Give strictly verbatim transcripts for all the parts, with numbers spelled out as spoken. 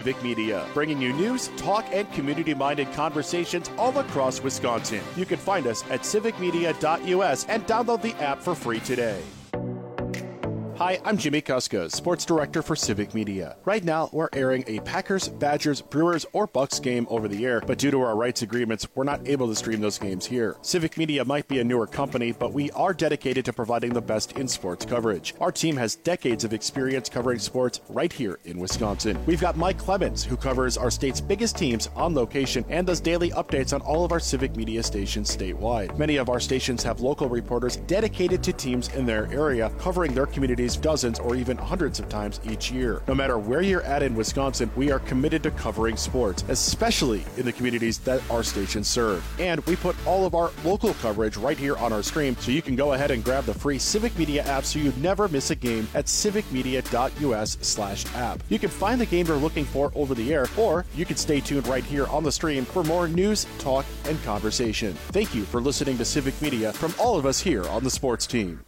Civic Media, bringing you news, talk, and community-minded conversations all across Wisconsin. You can find us at civic media dot U S and download the app for free today. Hi, I'm Jimmy Kuska, Sports Director for Civic Media. Right now, we're airing a Packers, Badgers, Brewers, or Bucks game over the air, but due to our rights agreements, we're not able to stream those games here. Civic Media might be a newer company, but we are dedicated to providing the best in sports coverage. Our team has decades of experience covering sports right here in Wisconsin. We've got Mike Clemens, who covers our state's biggest teams on location and does daily updates on all of our Civic Media stations statewide. Many of our stations have local reporters dedicated to teams in their area, covering their communities dozens or even hundreds of times each year. No matter where you're at in Wisconsin, we are committed to covering sports, especially in the communities that our stations serve. And we put all of our local coverage right here on our stream, so you can go ahead and grab the free Civic Media app so you never miss a game at civic media dot U S slash app. You can find the game you're looking for over the air, or you can stay tuned right here on the stream for more news, talk, and conversation. Thank you for listening to Civic Media from all of us here on the sports team.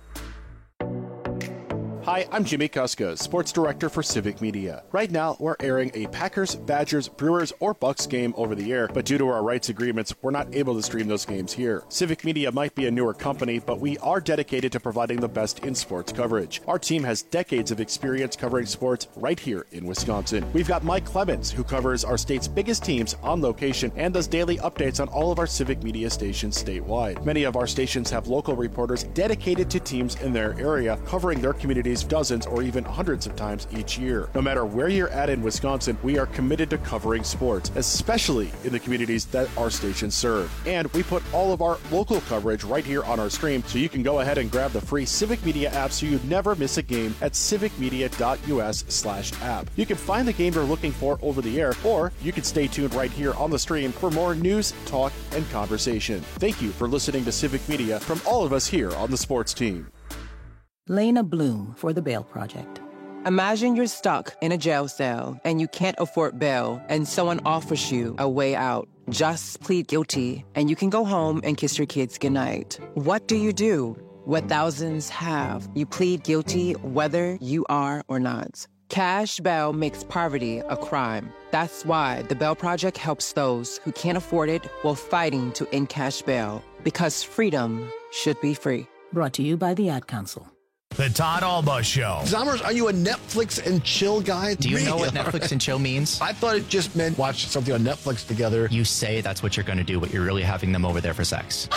Hi, I'm Jimmy Kuska, Sports Director for Civic Media. Right now, we're airing a Packers, Badgers, Brewers, or Bucks game over the air, but due to our rights agreements, we're not able to stream those games here. Civic Media might be a newer company, but we are dedicated to providing the best in sports coverage. Our team has decades of experience covering sports right here in Wisconsin. We've got Mike Clemens, who covers our state's biggest teams on location and does daily updates on all of our Civic Media stations statewide. Many of our stations have local reporters dedicated to teams in their area, covering their communities dozens or even hundreds of times each year. No matter where you're at in Wisconsin, we are committed to covering sports, especially in the communities that our stations serve. And we put all of our local coverage right here on our stream, so you can go ahead and grab the free Civic Media app so you never miss a game at civic media dot U S slash app. You can find the game you're looking for over the air, or you can stay tuned right here on the stream for more news, talk, and conversation. Thank you for listening to Civic Media from all of us here on the sports team. Lena Bloom for the Bail Project. Imagine you're stuck in a jail cell and you can't afford bail, and someone offers you a way out. Just plead guilty and you can go home and kiss your kids goodnight. What do you do? What thousands have. You plead guilty whether you are or not. Cash bail makes poverty a crime. That's why the Bail Project helps those who can't afford it while fighting to end cash bail, because freedom should be free. Brought to you by the Ad Council. The Todd Alba Show. Zommers, are you a Netflix and chill guy? Do you really? know what Netflix and chill means? I thought it just meant watch something on Netflix together. You say that's what you're going to do, but you're really having them over there for sex.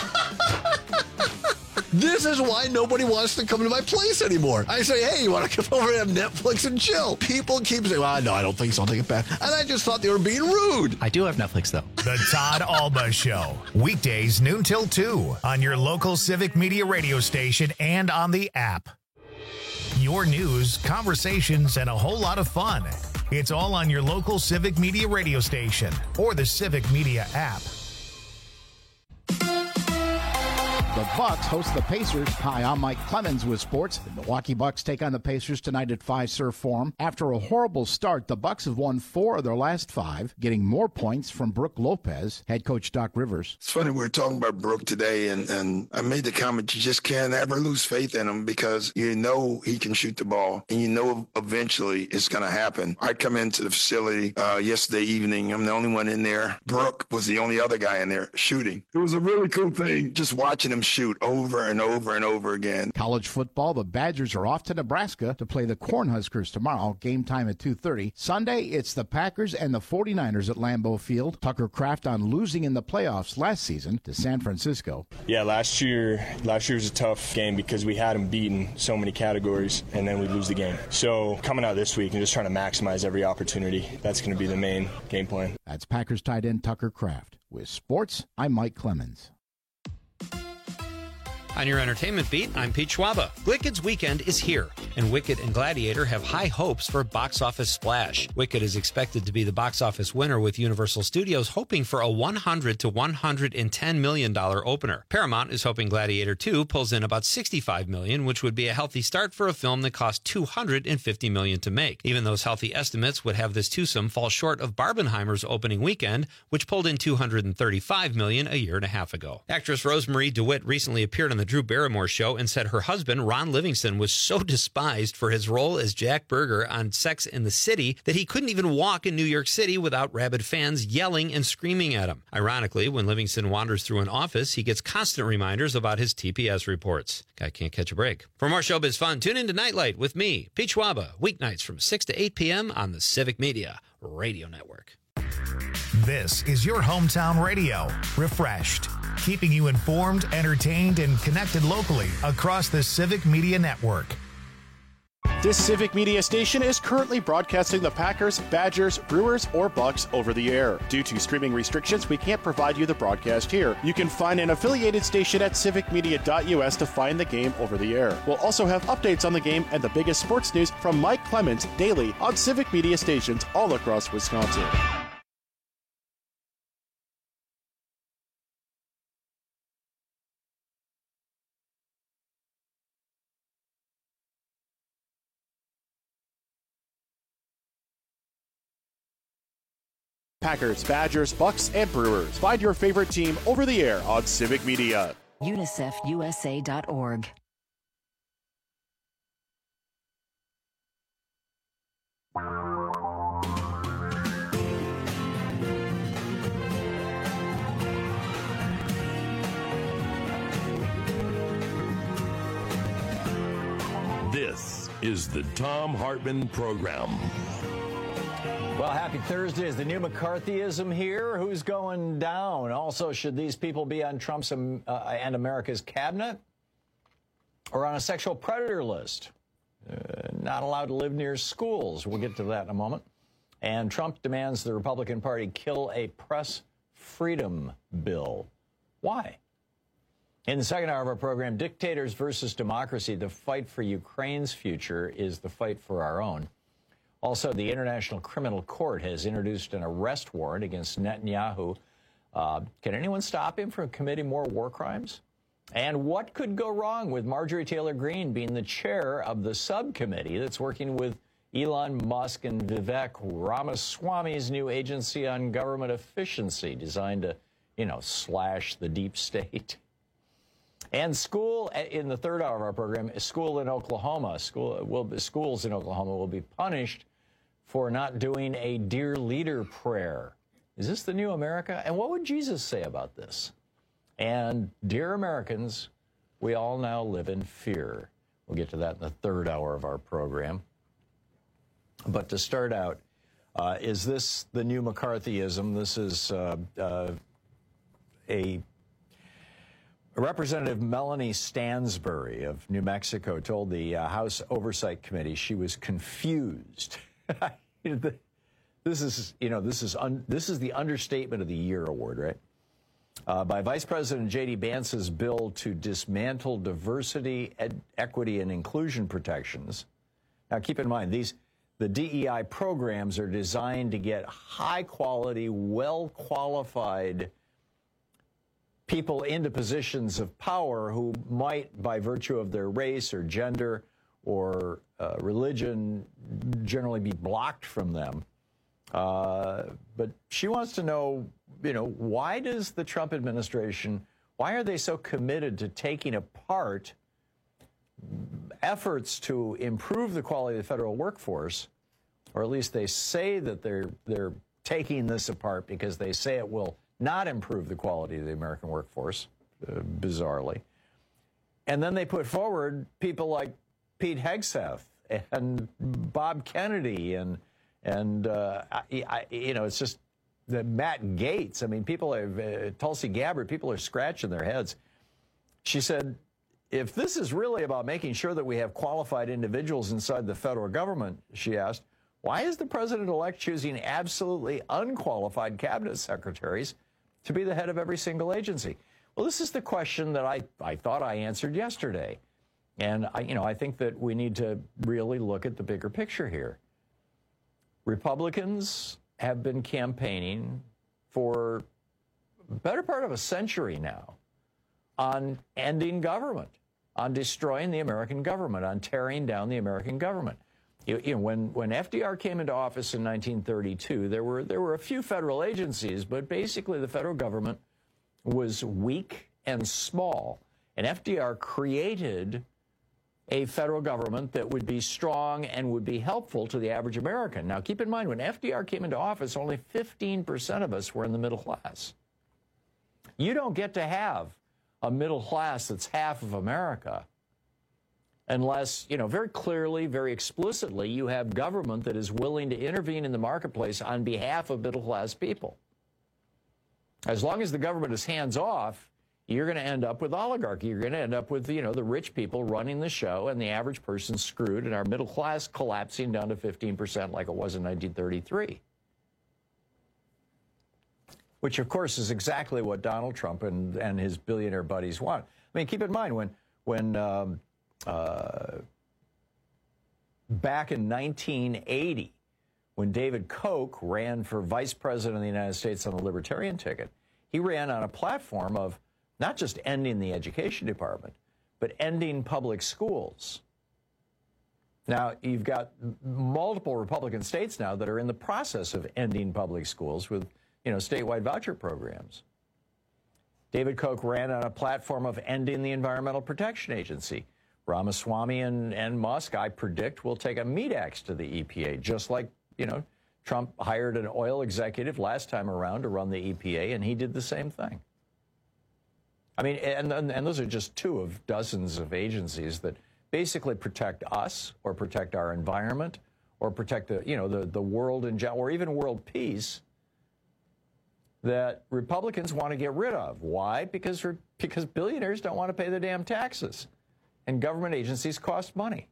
This is why nobody wants to come to my place anymore. I say, hey, you want to come over and have Netflix and chill? People keep saying, well, no, I don't think so. I'll take it back. And I just thought they were being rude. I do have Netflix, though. The Todd Alba Show. Weekdays, noon till two on your local Civic Media radio station and on the app. Your news, conversations, and a whole lot of fun. It's all on your local Civic Media radio station or the Civic Media app. The Bucks host the Pacers. Hi, I'm Mike Clemens with sports. The Milwaukee Bucks take on the Pacers tonight at Fiserv Forum. After a horrible start, the Bucks have won four of their last five, getting more points from Brook Lopez. Head coach Doc Rivers. It's funny, we were talking about Brook today, and, and I made the comment, you just can't ever lose faith in him because you know he can shoot the ball, and you know eventually it's going to happen. I come into the facility uh, yesterday evening. I'm the only one in there. Brook was the only other guy in there shooting. It was a really cool thing, just watching him shoot over and over and over again. College football, the Badgers are off to Nebraska to play the Cornhuskers tomorrow. Game time at two thirty. Sunday, it's the Packers and the forty-niners at Lambeau Field. Tucker Kraft on losing in the playoffs last season to San Francisco. Yeah, last year, last year was a tough game because we had them beaten so many categories, and then we lose the game. So coming out this week and just trying to maximize every opportunity, that's going to be the main game plan. That's Packers tight end Tucker Kraft. With sports, I'm Mike Clemens. On your entertainment beat, I'm Pete Schwaba. Wicked's weekend is here, and Wicked and Gladiator have high hopes for box office splash. Wicked is expected to be the box office winner, with Universal Studios hoping for a one hundred to one hundred ten million dollars opener. Paramount is hoping Gladiator two pulls in about sixty-five million dollars, which would be a healthy start for a film that cost two hundred fifty million dollars to make. Even those healthy estimates would have this twosome fall short of Barbenheimer's opening weekend, which pulled in two hundred thirty-five million dollars a year and a half ago. Actress Rosemarie DeWitt recently appeared on the the Drew Barrymore show and said her husband, Ron Livingston, was so despised for his role as Jack Berger on Sex and the City that he couldn't even walk in New York City without rabid fans yelling and screaming at him. Ironically, when Livingston wanders through an office, he gets constant reminders about his T P S reports. Guy can't catch a break. For more showbiz fun, tune in to Nightlight with me, Pete Schwaba, weeknights from six to eight p.m. on the Civic Media Radio Network. This is your hometown radio, Refreshed, keeping you informed, entertained, and connected locally across the Civic Media Network. This Civic Media station is currently broadcasting the Packers, Badgers, Brewers, or Bucks over the air. Due to streaming restrictions, we can't provide you the broadcast here. You can find an affiliated station at civic media dot u s to find the game over the air. We'll also have updates on the game and the biggest sports news from Mike Clemens daily on Civic Media stations all across Wisconsin. Packers, Badgers, Bucks, and Brewers. Find your favorite team over the air on Civic Media. unicef u s a dot org. This is the Thom Hartmann Program. Well, happy Thursday. Is the new McCarthyism here? Who's going down? Also, should these people be on Trump's um, uh, and America's cabinet? Or on a sexual predator list? Uh, not allowed to live near schools. We'll get to that in a moment. And Trump demands the Republican Party kill a press freedom bill. Why? In the second hour of our program, Dictators versus Democracy, the fight for Ukraine's future is the fight for our own. Also, the International Criminal Court has introduced an arrest warrant against Netanyahu. Uh, can anyone stop him from committing more war crimes? And what could go wrong with Marjorie Taylor Greene being the chair of the subcommittee that's working with Elon Musk and Vivek Ramaswamy's new agency on government efficiency designed to, you know, slash the deep state? And school, in the third hour of our program, school in Oklahoma. School will, schools in Oklahoma will be punished for not doing a Dear Leader prayer. Is this the new America? And what would Jesus say about this? And, dear Americans, we all now live in fear. We'll get to that in the third hour of our program. But to start out, uh, is this the new McCarthyism? This is uh, uh, a... Representative Melanie Stansbury of New Mexico told the uh, House Oversight Committee she was confused. This is, you know, this is un, this is the Understatement of the Year award, right? Uh, by Vice President J D Vance's bill to dismantle diversity, ed, equity, and inclusion protections. Now, keep in mind, these the D E I programs are designed to get high-quality, well-qualified people into positions of power who might, by virtue of their race or gender or uh, religion, generally be blocked from them. Uh, but she wants to know, you know, why does the Trump administration, why are they so committed to taking apart efforts to improve the quality of the federal workforce, or at least they say that they're they're taking this apart because they say it will not improve the quality of the American workforce, uh, bizarrely. And then they put forward people like Pete Hegseth and Bob Kennedy and, and uh, I, I, you know, it's just the Matt Gaetz. I mean, people are, uh, Tulsi Gabbard, people are scratching their heads. She said, if this is really about making sure that we have qualified individuals inside the federal government, she asked, why is the president-elect choosing absolutely unqualified cabinet secretaries to be the head of every single agency? Well, this is the question that I, I thought I answered yesterday. And, I, you know, I think that we need to really look at the bigger picture here. Republicans have been campaigning for the better part of a century now on ending government, on destroying the American government, on tearing down the American government. You, you know, when, when F D R came into office in nineteen thirty-two, there were, there were a few federal agencies, but basically the federal government was weak and small. And F D R created a federal government that would be strong and would be helpful to the average American. Now, keep in mind, when F D R came into office, only fifteen percent of us were in the middle class. You don't get to have a middle class that's half of America unless, you know, very clearly, very explicitly, you have government that is willing to intervene in the marketplace on behalf of middle-class people. As long as the government is hands-off, you're going to end up with oligarchy. You're going to end up with, you know, the rich people running the show and the average person screwed and our middle class collapsing down to fifteen percent like it was in nineteen thirty-three. Which, of course, is exactly what Donald Trump and, and his billionaire buddies want. I mean, keep in mind, when, when um, uh, back in nineteen eighty, when David Koch ran for vice president of the United States on the Libertarian ticket, he ran on a platform of not just ending the education department, but ending public schools. Now, you've got multiple Republican states now that are in the process of ending public schools with, you know, statewide voucher programs. David Koch ran on a platform of ending the Environmental Protection Agency. Ramaswamy and, and Musk, I predict, will take a meat axe to the E P A, just like, you know, Trump hired an oil executive last time around to run the E P A, and he did the same thing. I mean, and, and, and those are just two of dozens of agencies that basically protect us or protect our environment or protect the, you know, the, the world in general, or even world peace, that Republicans want to get rid of. Why? Because, because billionaires don't want to pay the damn taxes, and government agencies cost money.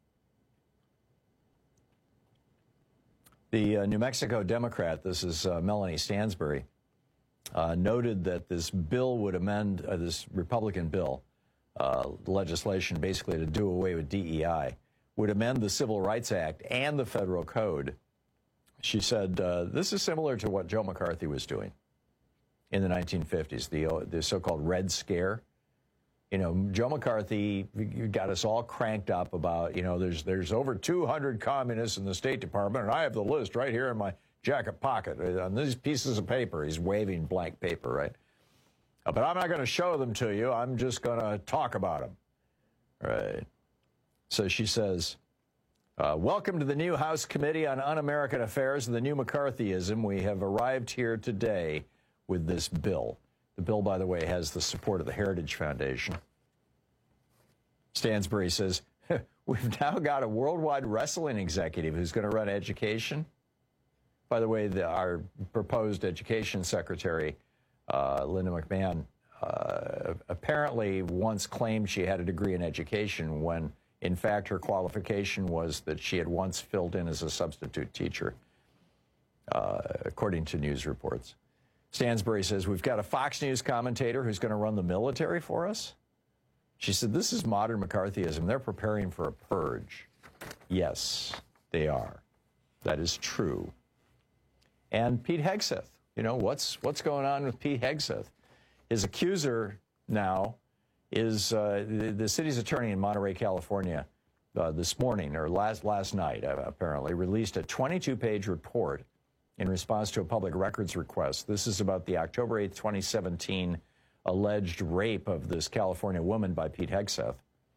The uh, New Mexico Democrat, this is uh, Melanie Stansbury, uh, noted that this bill would amend, uh, this Republican bill, uh, legislation basically to do away with D E I, would amend the Civil Rights Act and the federal code. She said, uh, this is similar to what Joe McCarthy was doing in the nineteen fifties, the, uh, the so-called Red Scare. You know, Joe McCarthy got us all cranked up about, you know, there's there's over two hundred communists in the State Department, and I have the list right here in my jacket pocket on these pieces of paper. He's waving blank paper, right? Uh, but I'm not going to show them to you. I'm just going to talk about them, right? So she says, uh, welcome to the new House Committee on Un-American Affairs and the New McCarthyism. We have arrived here today with this bill. The bill, by the way, has the support of the Heritage Foundation. Stansbury says, we've now got a worldwide wrestling executive who's going to run education. By the way, the, our proposed education secretary, uh, Linda McMahon, uh, apparently once claimed she had a degree in education when, in fact, her qualification was that she had once filled in as a substitute teacher, uh, according to news reports. Stansbury says, we've got a Fox News commentator who's going to run the military for us. She said, this is modern McCarthyism. They're preparing for a purge. Yes, they are. That is true. And Pete Hegseth, you know, what's what's going on with Pete Hegseth? His accuser now is uh, the, the city's attorney in Monterey, California, uh, this morning, or last, last night, uh, apparently, released a twenty-two page report in response to a public records request. This is about the October eighth, twenty seventeen alleged rape of this California woman by Pete Hegseth.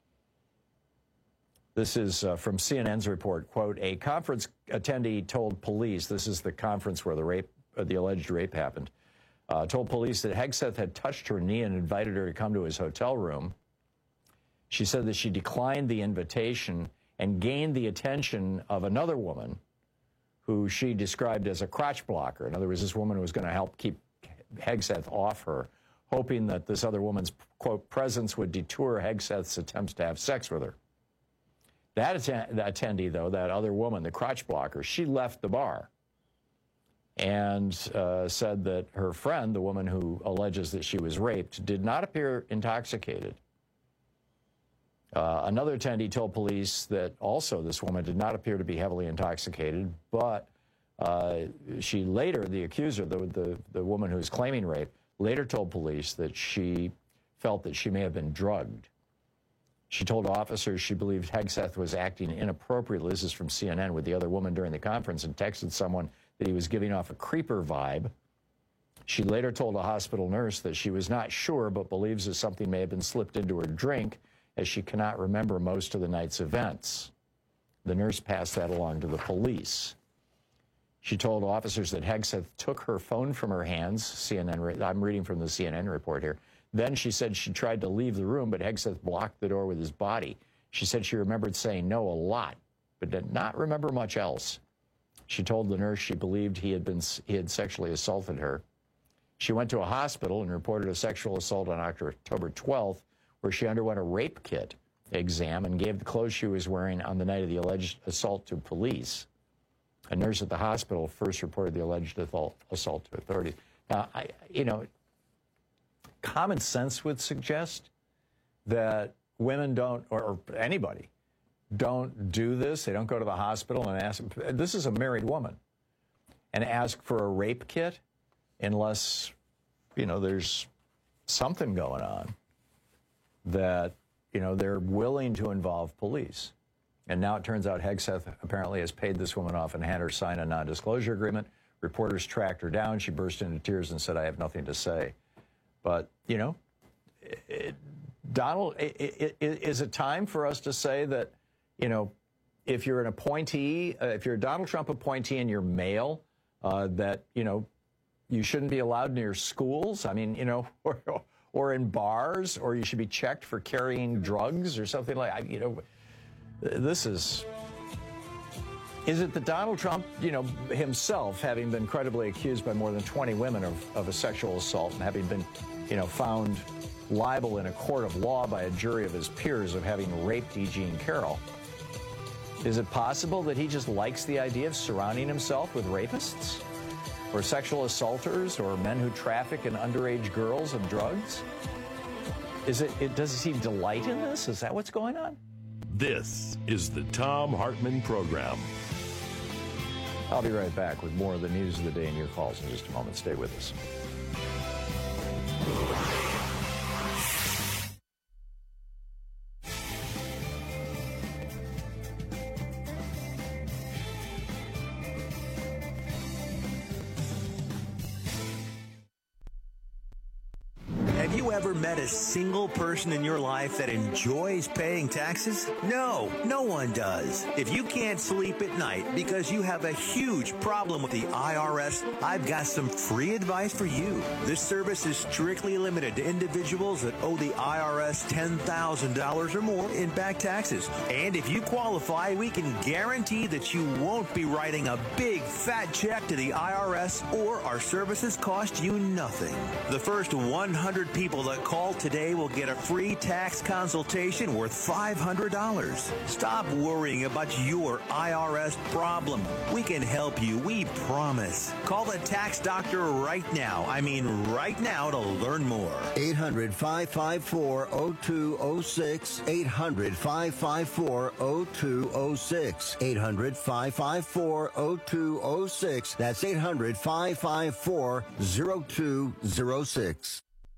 This is uh, from C N N's report, quote, a conference attendee told police, this is the conference where the rape, uh, the alleged rape happened, uh, told police that Hegseth had touched her knee and invited her to come to his hotel room. She said that she declined the invitation and gained the attention of another woman who she described as a crotch blocker. In other words, this woman was going to help keep Hegseth off her, hoping that this other woman's, quote, presence would deter Hegseth's attempts to have sex with her. That atten- attendee, though, that other woman, the crotch blocker, she left the bar and uh, said that her friend, the woman who alleges that she was raped, did not appear intoxicated. Uh, another attendee told police that also this woman did not appear to be heavily intoxicated, but uh, she later, the accuser, the, the, the woman who was claiming rape, later told police that she felt that she may have been drugged. She told officers she believed Hegseth was acting inappropriately, this is from C N N, with the other woman during the conference, and texted someone that he was giving off a creeper vibe. She later told a hospital nurse that she was not sure, but believes that something may have been slipped into her drink, as she cannot remember most of the night's events. The nurse passed that along to the police. She told officers that Hegseth took her phone from her hands. C N N, I'm reading from the C N N report here. Then she said she tried to leave the room, but Hegseth blocked the door with his body. She said she remembered saying no a lot, but did not remember much else. She told the nurse she believed he had been he had sexually assaulted her. She went to a hospital and reported a sexual assault on October twelfth, where she underwent a rape kit exam and gave the clothes she was wearing on the night of the alleged assault to police. A nurse at the hospital first reported the alleged assault to authorities. Now, I, you know, common sense would suggest that women don't, or, or anybody, don't do this. They don't go to the hospital and ask. This is a married woman, and ask for a rape kit unless, you know, there's something going on that, you know, they're willing to involve police. And now it turns out Hegseth apparently has paid this woman off and had her sign a non-disclosure agreement. Reporters tracked her down. She burst into tears and said, "I have nothing to say." But, you know, it, Donald, it, it, is it time for us to say that, you know, if you're an appointee, uh, if you're a Donald Trump appointee and you're male, uh, that, you know, you shouldn't be allowed near schools? I mean, you know, or, or in bars, or you should be checked for carrying drugs or something like, you know, this is, is it that Donald Trump, you know, himself, having been credibly accused by more than twenty women of, of a sexual assault and having been, you know, found liable in a court of law by a jury of his peers of having raped E. Jean Carroll, is it possible that he just likes the idea of surrounding himself with rapists or sexual assaulters or men who traffic in underage girls and drugs? Is it, it does he delight in this? Is that what's going on? This is the Thom Hartmann Program. I'll be right back with more of the news of the day and your calls in just a moment. Stay with us. Ever met a single person in your life that enjoys paying taxes? No, no one does. If you can't sleep at night because you have a huge problem with the I R S, I've got some free advice for you. This service is strictly limited to individuals that owe the I R S ten thousand dollars or more in back taxes. And if you qualify, we can guarantee that you won't be writing a big fat check to the I R S, or our services cost you nothing. The first one hundred people that call today will get a free tax consultation worth five hundred dollars. Stop worrying about your I R S problem. We can help you, we promise. Call the tax doctor right now. I mean right now to learn more. eight hundred, five five four, oh two oh six. eight hundred, five five four, oh two oh six. eight hundred, five five four, oh two oh six. That's eight hundred, five five four, oh two oh six.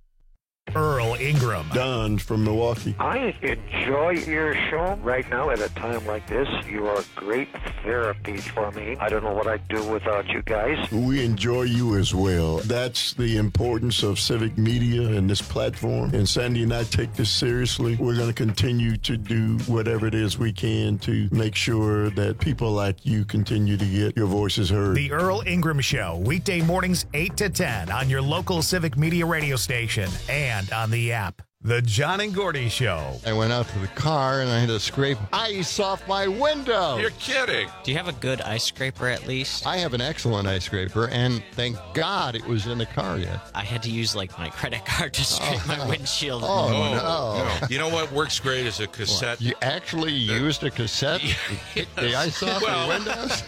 Earl Ingram. Don from Milwaukee. I enjoy your show right now at a time like this. You are great therapy for me. I don't know what I'd do without you guys. We enjoy you as well. That's the importance of civic media and this platform. And Sandy and I take this seriously. We're going to continue to do whatever it is we can to make sure that people like you continue to get your voices heard. The Earl Ingram Show, weekday mornings eight to ten on your local civic media radio station and on the app. The John and Gordy Show. I went out to the car and I had to scrape ice off my window. You're kidding. Do you have a good ice scraper at least? I have an excellent ice scraper, and thank God it was in the car yet. I had to use like my credit card to scrape oh. my windshield. Oh, oh no. no. You know what works great is a cassette. What? You actually the, used a cassette to get the ice off well, your windows?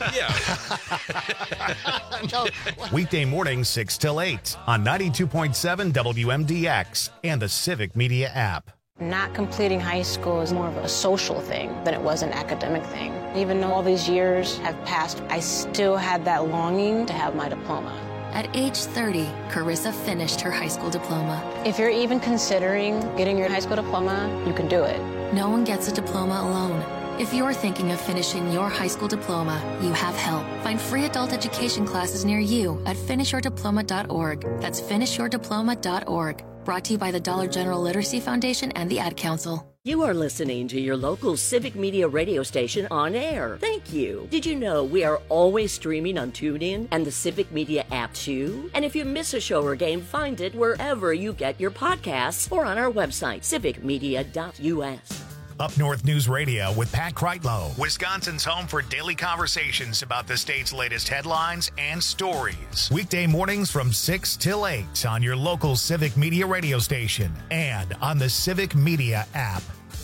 Yeah. no. Weekday mornings six till eight on ninety-two point seven W M D X and the Civic Media app. Not completing high school is more of a social thing than it was an academic thing. Even though all these years have passed, I still had that longing to have my diploma. At age thirty, Carissa finished her high school diploma. If you're even considering getting your high school diploma, you can do it. No one gets a diploma alone. If you're thinking of finishing your high school diploma, you have help. Find free adult education classes near you at finish your diploma dot org. That's finish your diploma dot org. Brought to you by the Dollar General Literacy Foundation and the Ad Council. You are listening to your local Civic Media radio station on air. Thank you. Did you know we are always streaming on TuneIn and the Civic Media app too? And if you miss a show or game, find it wherever you get your podcasts or on our website, civic media dot U S. Up North News Radio with Pat Kreitlow, Wisconsin's home for daily conversations about the state's latest headlines and stories. Weekday mornings from six till eight on your local Civic Media radio station and on the Civic Media app.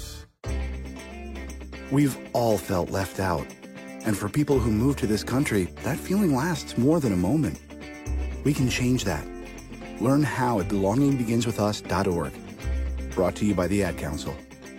We've all felt left out. And for people who move to this country, that feeling lasts more than a moment. We can change that. Learn how at belonging begins with us dot org. Brought to you by the Ad Council.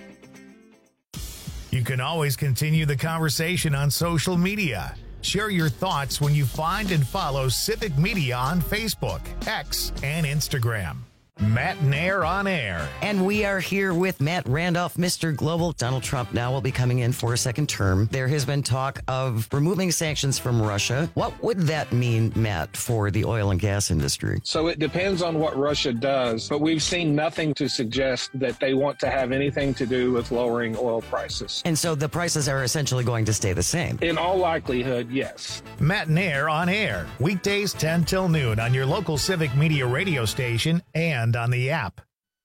You can always continue the conversation on social media. Share your thoughts when you find and follow Civic Media on Facebook, X, and Instagram. Matt Nair on air. And we are here with Matt Randolph, Mister Global. Donald Trump now will be coming in for a second term. There has been talk of removing sanctions from Russia. What would that mean, Matt, for the oil and gas industry? So it depends on what Russia does, but we've seen nothing to suggest that they want to have anything to do with lowering oil prices. And so the prices are essentially going to stay the same? In all likelihood, yes. Matt Nair on air. Weekdays ten till noon on your local Civic Media radio station and on the app.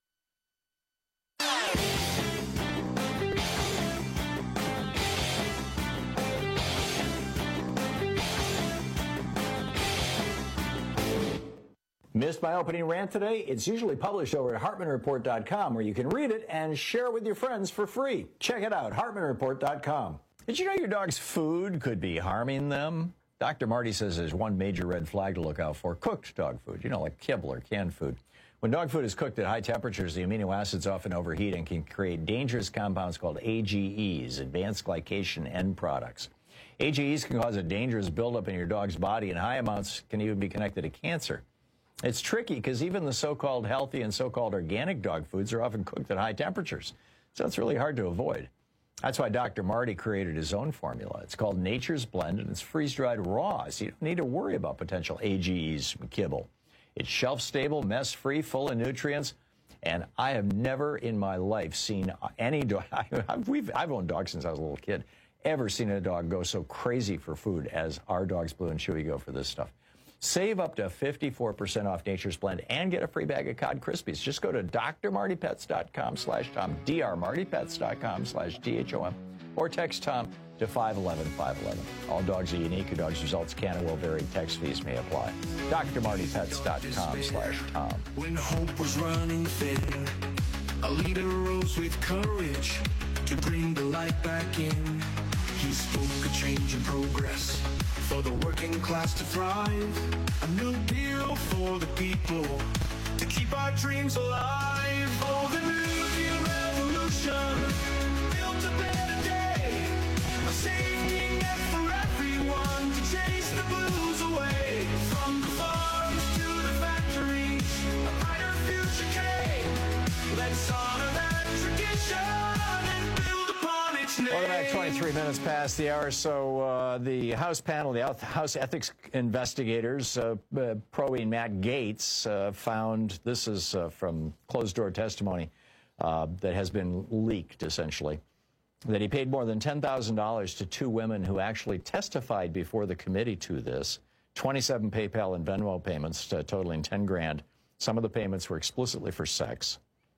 Missed my opening rant today? It's usually published over at hartman report dot com, where you can read it and share it with your friends for free. Check it out, hartman report dot com. Did you know your dog's food could be harming them? Doctor Marty says there's one major red flag to look out for: cooked dog food, you know, like kibble or canned food. When dog food is cooked at high temperatures, the amino acids often overheat and can create dangerous compounds called A G Es, advanced glycation end products. A G Es can cause a dangerous buildup in your dog's body, and high amounts can even be connected to cancer. It's tricky because even the so-called healthy and so-called organic dog foods are often cooked at high temperatures, so it's really hard to avoid. That's why Doctor Marty created his own formula. It's called Nature's Blend, and it's freeze-dried raw, so you don't need to worry about potential A G Es from kibble. It's shelf-stable, mess-free, full of nutrients, and I have never in my life seen any dog, we've, I've owned dogs since I was a little kid, ever seen a dog go so crazy for food as our dogs Blue and Chewy go for this stuff. Save up to fifty-four percent off Nature's Blend and get a free bag of Cod Krispies. Just go to d r marty pets dot com slash tom, d r marty pets dot com slash T H O M, or text Tom to five one one five one one. All dogs are unique. Your dog's results can and will vary. Text fees may apply. d r marty pets dot com slash Tom. When hope was running thin, a leader rose with courage to bring the light back in. He spoke a change in progress for the working class to thrive. A new deal for the people to keep our dreams alive. Oh, the New Deal revolution built a better day. A safety net for everyone to chase the blues away. From the farms to the factories, a brighter future came. Let's honor that tradition and build upon its name. Welcome back. twenty-three minutes past the hour. So uh, the House panel, the House ethics investigators uh, uh, probing Matt Gaetz uh, found, this is uh, from closed-door testimony uh, that has been leaked, essentially, that he paid more than ten thousand dollars to two women who actually testified before the committee to this, twenty-seven PayPal and Venmo payments uh, totaling ten grand. Some of the payments were explicitly for sex.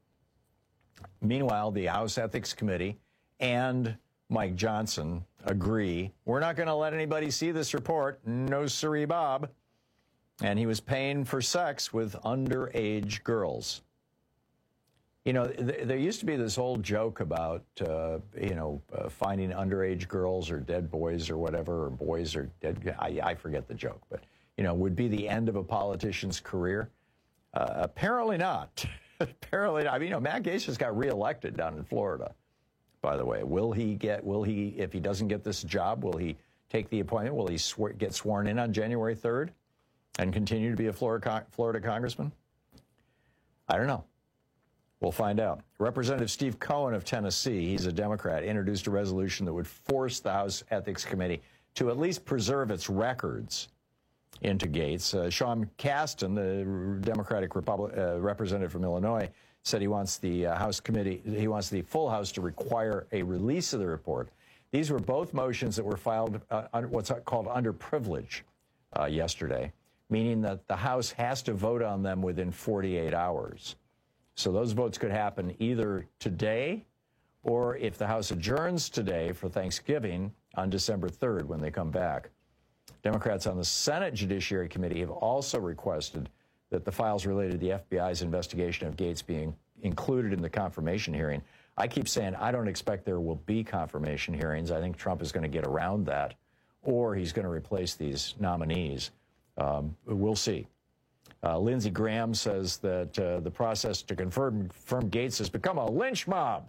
Meanwhile, the House Ethics Committee and Mike Johnson agree, we're not going to let anybody see this report. No siree, Bob. And he was paying for sex with underage girls. You know, th there used to be this old joke about, uh, you know, uh, finding underage girls or dead boys or whatever, or boys or dead, I, I forget the joke, but, you know, would be the end of a politician's career. Uh, apparently not. Apparently not. I mean, you know, Matt Gaetz just got reelected down in Florida, by the way. Will he get, will he, if he doesn't get this job, will he take the appointment? Will he swear, get sworn in on January third and continue to be a Florida, Florida congressman? I don't know. We'll find out. Representative Steve Cohen of Tennessee, he's a Democrat, introduced a resolution that would force the House Ethics Committee to at least preserve its records into Gates. Uh, Sean Casten, the Democratic Republic, uh, representative from Illinois, said he wants the uh, House committee, he wants the full House to require a release of the report. These were both motions that were filed uh, under what's called under privilege uh, yesterday, meaning that the House has to vote on them within forty-eight hours. So those votes could happen either today or if the House adjourns today for Thanksgiving on December third when they come back. Democrats on the Senate Judiciary Committee have also requested that the files related to the F B I's investigation of Gates being included in the confirmation hearing. I keep saying I don't expect there will be confirmation hearings. I think Trump is going to get around that, or he's going to replace these nominees. Um, we'll see. Uh, Lindsey Graham says that uh, the process to confirm, confirm Gates has become a lynch mob.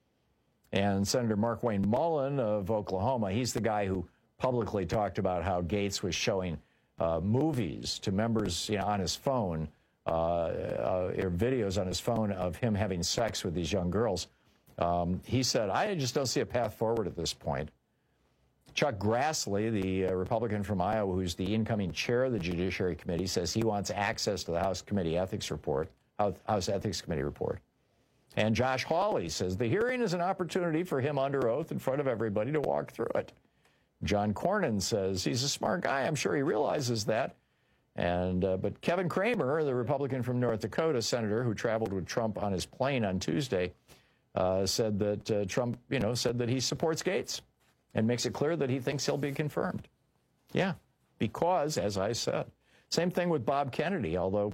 And Senator Markwayne Mullin of Oklahoma, he's the guy who publicly talked about how Gates was showing uh, movies to members, you know, on his phone, uh, uh, or videos on his phone of him having sex with these young girls. Um, he said, I just don't see a path forward at this point. Chuck Grassley, the uh, Republican from Iowa, who's the incoming chair of the Judiciary Committee, says he wants access to the House Committee Ethics Report, House Ethics Committee report. And Josh Hawley says the hearing is an opportunity for him under oath in front of everybody to walk through it. John Cornyn says he's a smart guy. I'm sure he realizes that. And uh, but Kevin Cramer, the Republican from North Dakota, senator who traveled with Trump on his plane on Tuesday, uh, said that uh, Trump, you know, said that he supports Gates and makes it clear that he thinks he'll be confirmed. Yeah, because, as I said, same thing with Bob Kennedy, although,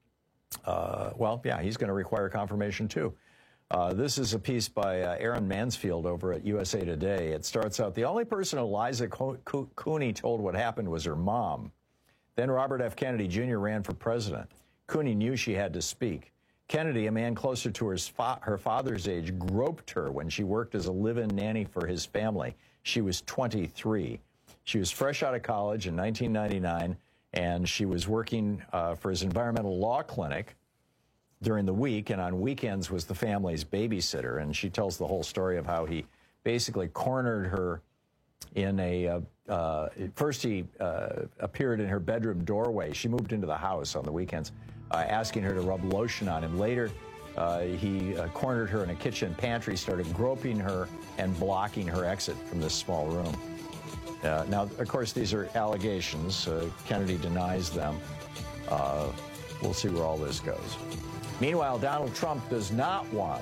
uh, well, yeah, he's going to require confirmation too. Uh, this is a piece by uh, Aaron Mansfield over at U S A Today. It starts out, the only person Eliza Co- Co- Cooney told what happened was her mom. Then Robert F. Kennedy Junior ran for president. Cooney knew she had to speak. Kennedy, a man closer to her, fa- her father's age, groped her when she worked as a live-in nanny for his family. She was twenty-three. She was fresh out of college in nineteen ninety-nine, and she was working uh, for his environmental law clinic during the week, and on weekends was the family's babysitter. And she tells the whole story of how he basically cornered her in a, uh, uh, first he uh, appeared in her bedroom doorway. She moved into the house on the weekends, uh, asking her to rub lotion on him. Later, uh, he uh, cornered her in a kitchen pantry, started groping her and blocking her exit from this small room. Uh, now, of course, these are allegations. Uh, Kennedy denies them. Uh, we'll see where all this goes. Meanwhile, Donald Trump does not want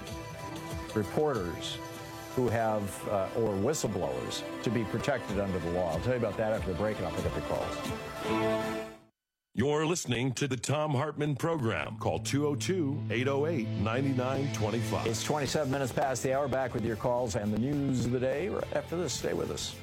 reporters who have, uh, or whistleblowers, to be protected under the law. I'll tell you about that after the break, and I'll pick up your calls. You're listening to the Thom Hartmann Program. Call two oh two, eight oh eight, nine nine two five. It's twenty-seven minutes past the hour. Back with your calls and the news of the day. Right after this, stay with us.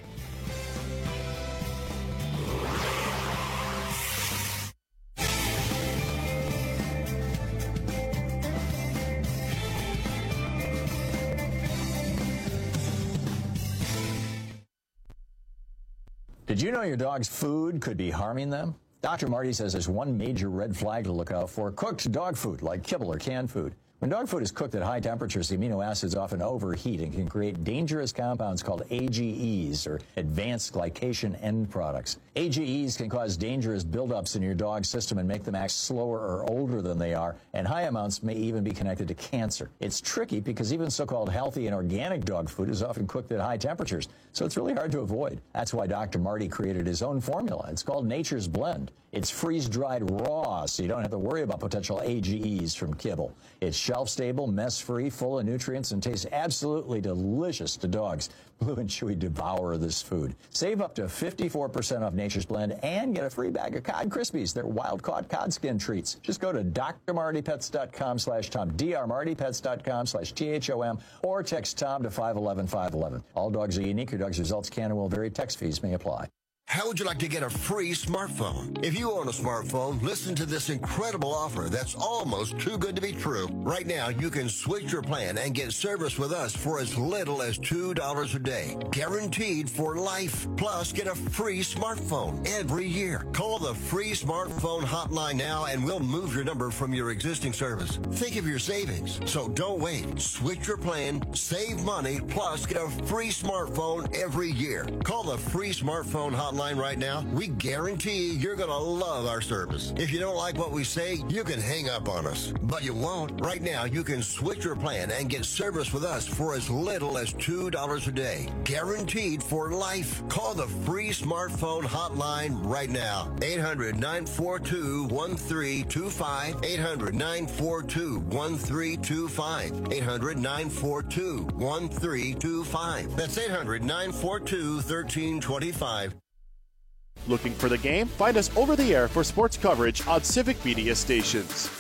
Did you know your dog's food could be harming them? Doctor Marty says there's one major red flag to look out for: cooked dog food, like kibble or canned food. When dog food is cooked at high temperatures, the amino acids often overheat and can create dangerous compounds called A G Es, or advanced glycation end products. A G Es can cause dangerous buildups in your dog's system and make them act slower or older than they are, and high amounts may even be connected to cancer. It's tricky because even so-called healthy and organic dog food is often cooked at high temperatures, so it's really hard to avoid. That's why Doctor Marty created his own formula. It's called Nature's Blend. It's freeze-dried raw, so you don't have to worry about potential A G Es from kibble. It's shelf-stable, mess-free, full of nutrients, and tastes absolutely delicious to dogs. Blue and Chewy devour this food. Save up to fifty-four percent off Nature's Blend and get a free bag of Cod Krispies. They're wild-caught cod skin treats. Just go to D R Marty Pets dot com slash Tom, D R Marty Pets dot com slash T H O M, or text Tom to five one one five one one. All dogs are unique. Your dog's results can and will vary. Text fees may apply. How would you like to get a free smartphone? If you own a smartphone, listen to this incredible offer that's almost too good to be true. Right now, you can switch your plan and get service with us for as little as two dollars a day. Guaranteed for life. Plus, get a free smartphone every year. Call the free smartphone hotline now and we'll move your number from your existing service. Think of your savings. So don't wait. Switch your plan, save money, plus get a free smartphone every year. Call the free smartphone hotline right now. We guarantee you're going to love our service. If you don't like what we say, you can hang up on us. But you won't. Right now, you can switch your plan and get service with us for as little as two dollars a day. Guaranteed for life. Call the free smartphone hotline right now. eight hundred, nine four two, one three two five. eight hundred, nine four two, one three two five. eight hundred, nine four two, one three two five. That's eight hundred, nine four two, one three two five. Looking for the game? Find us over the air for sports coverage on Civic Media stations.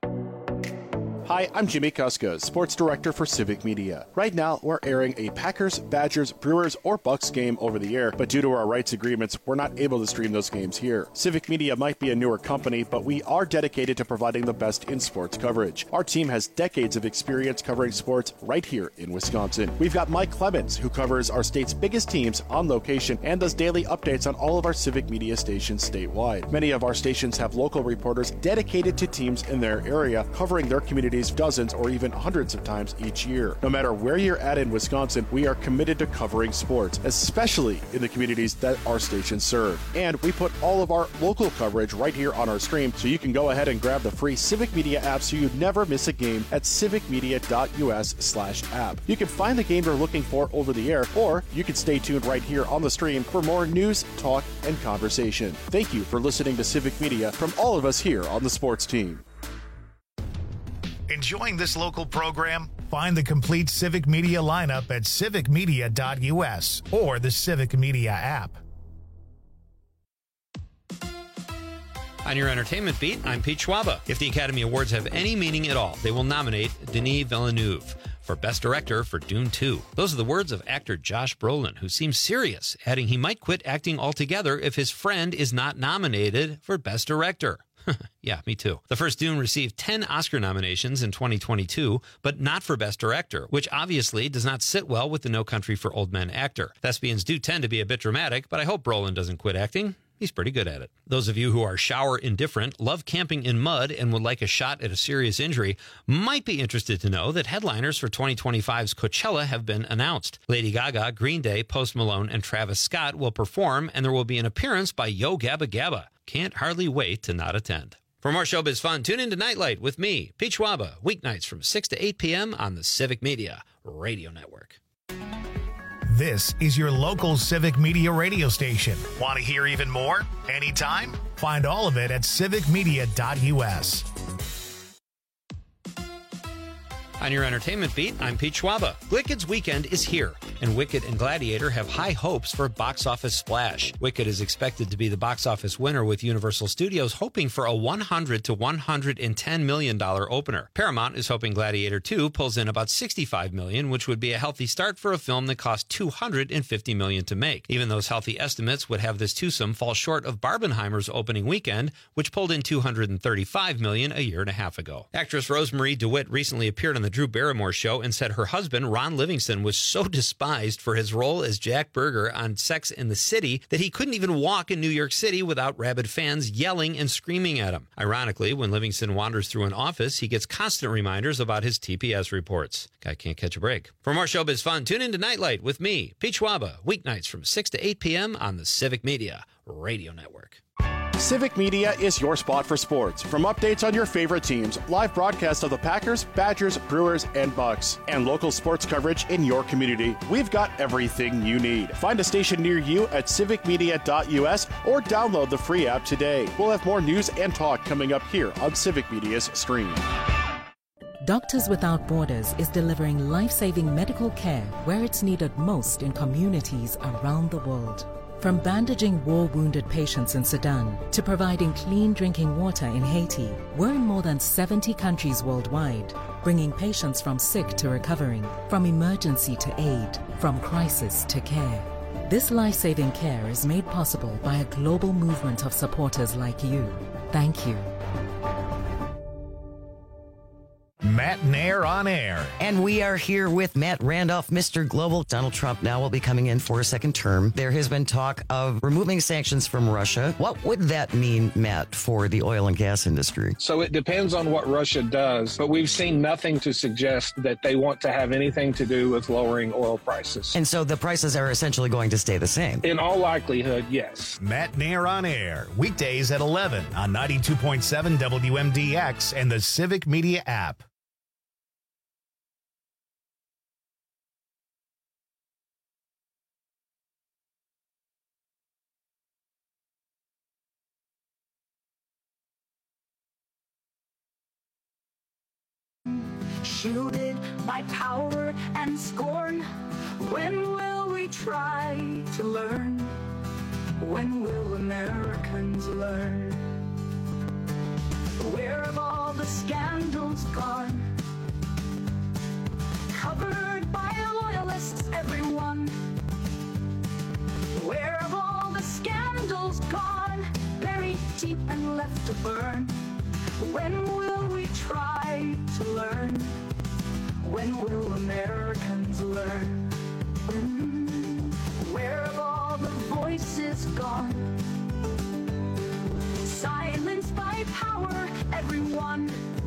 Hi, I'm Jimmy Kuska, Sports Director for Civic Media. Right now, we're airing a Packers, Badgers, Brewers, or Bucks game over the air, but due to our rights agreements, we're not able to stream those games here. Civic Media might be a newer company, but we are dedicated to providing the best in sports coverage. Our team has decades of experience covering sports right here in Wisconsin. We've got Mike Clemens, who covers our state's biggest teams on location and does daily updates on all of our Civic Media stations statewide. Many of our stations have local reporters dedicated to teams in their area, covering their communities dozens or even hundreds of times each year. No matter where you're at in Wisconsin, we are committed to covering sports, especially in the communities that our stations serve. And we put all of our local coverage right here on our stream, so you can go ahead and grab the free Civic Media app so you never miss a game at civicmedia.us slash app. You can find the game you're looking for over the air, or you can stay tuned right here on the stream for more news, talk, and conversation. Thank you for listening to Civic Media from all of us here on the sports team. Enjoying this local program? Find the complete Civic Media lineup at civic media dot u s or the Civic Media app. On your entertainment beat, I'm Pete Schwaba. If the Academy Awards have any meaning at all, they will nominate Denis Villeneuve for Best Director for Dune two. Those are the words of actor Josh Brolin, who seems serious, adding he might quit acting altogether if his friend is not nominated for Best Director. Yeah, me too. The first Dune received ten Oscar nominations in twenty twenty-two, but not for Best Director, which obviously does not sit well with the No Country for Old Men actor. Thespians do tend to be a bit dramatic, but I hope Brolin doesn't quit acting. He's pretty good at it. Those of you who are shower indifferent, love camping in mud, and would like a shot at a serious injury might be interested to know that headliners for twenty twenty-five's Coachella have been announced. Lady Gaga, Green Day, Post Malone, and Travis Scott will perform, and there will be an appearance by Yo Gabba Gabba. Can't hardly wait to not attend. For more showbiz fun, tune in to Nightlight with me, Pete Schwaba, weeknights from six to eight p.m. on the Civic Media Radio Network. This is your local Civic Media radio station. Want to hear even more? Anytime? Find all of it at civic media dot u s. On your entertainment beat, I'm Pete Schwaba. Wicked's weekend is here, and Wicked and Gladiator have high hopes for box office splash. Wicked is expected to be the box office winner, with Universal Studios hoping for a one hundred to one hundred ten million dollars opener. Paramount is hoping Gladiator two pulls in about sixty-five million dollars, which would be a healthy start for a film that cost two hundred fifty million dollars to make. Even those healthy estimates would have this twosome fall short of Barbenheimer's opening weekend, which pulled in two hundred thirty-five million dollars a year and a half ago. Actress Rosemarie DeWitt recently appeared on the Drew Barrymore Show and said her husband, Ron Livingston, was so despised for his role as Jack Berger on Sex and the City that he couldn't even walk in New York City without rabid fans yelling and screaming at him. Ironically, when Livingston wanders through an office, he gets constant reminders about his T P S reports. Guy can't catch a break. For more showbiz fun, tune in to Nightlight with me, Pete Schwaba, weeknights from six to eight p.m. on the Civic Media Radio Network. Civic Media is your spot for sports. From updates on your favorite teams, live broadcasts of the Packers, Badgers, Brewers, and Bucks, and local sports coverage in your community, we've got everything you need. Find a station near you at civic media dot u s or download the free app today. We'll have more news and talk coming up here on Civic Media's stream. Doctors Without Borders is delivering life-saving medical care where it's needed most in communities around the world. From bandaging war-wounded patients in Sudan to providing clean drinking water in Haiti, we're in more than seventy countries worldwide, bringing patients from sick to recovering, from emergency to aid, from crisis to care. This life-saving care is made possible by a global movement of supporters like you. Thank you. Matt Nair on air. And we are here with Matt Randolph, Mister Global. Donald Trump now will be coming in for a second term. There has been talk of removing sanctions from Russia. What would that mean, Matt, for the oil and gas industry? So it depends on what Russia does, but we've seen nothing to suggest that they want to have anything to do with lowering oil prices. And so the prices are essentially going to stay the same? In all likelihood, yes. Matt Nair on air, weekdays at eleven on ninety-two point seven W M D X and the Civic Media app. Shielded by power and scorn, when will we try to learn? When will Americans learn? Where have all the scandals gone? Covered by loyalists, everyone. Where have all the scandals gone? Buried deep and left to burn. When will we try to learn? When will Americans learn? Mm, where have all the voices gone? Silenced by power, everyone.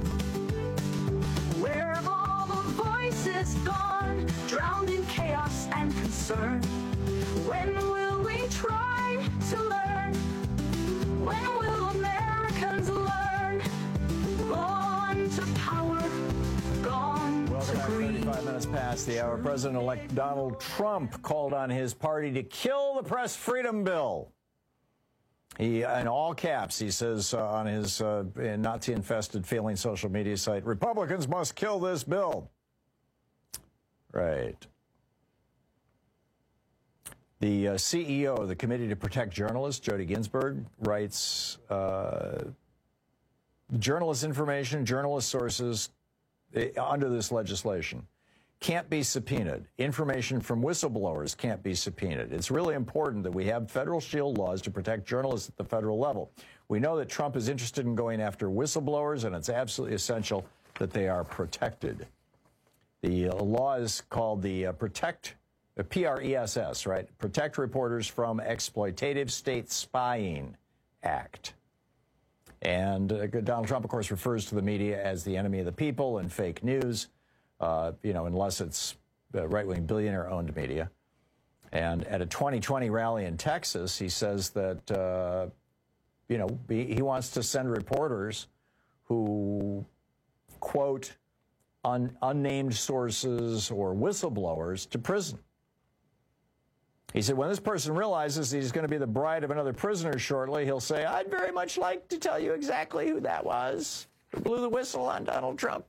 Where have all the voices gone? Drowned in chaos and concern. When will we try to learn? When will Americans learn? Gone to power, gone Welcome to back. greed. thirty-five minutes past the hour. President-elect Donald Trump called on his party to kill the press freedom bill. He, in all caps, he says uh, on his uh, Nazi-infested failing social media site, Republicans must kill this bill. Right. The uh, C E O of the Committee to Protect Journalists, Jody Ginsburg, writes, uh, journalist information, journalist sources uh, under this legislation can't be subpoenaed. Information from whistleblowers can't be subpoenaed. It's really important that we have federal shield laws to protect journalists at the federal level. We know that Trump is interested in going after whistleblowers, and it's absolutely essential that they are protected. The uh, law is called the uh, Protect, the P R E S S, right? Protect Reporters from Exploitative State Spying Act. And uh, Donald Trump, of course, refers to the media as the enemy of the people and fake news. Uh, you know, unless it's uh, right-wing billionaire-owned media. And at a twenty twenty rally in Texas, he says that, uh, you know, he, he wants to send reporters who quote un, unnamed sources or whistleblowers to prison. He said, when this person realizes he's going to be the bride of another prisoner shortly, he'll say, I'd very much like to tell you exactly who that was who blew the whistle on Donald Trump.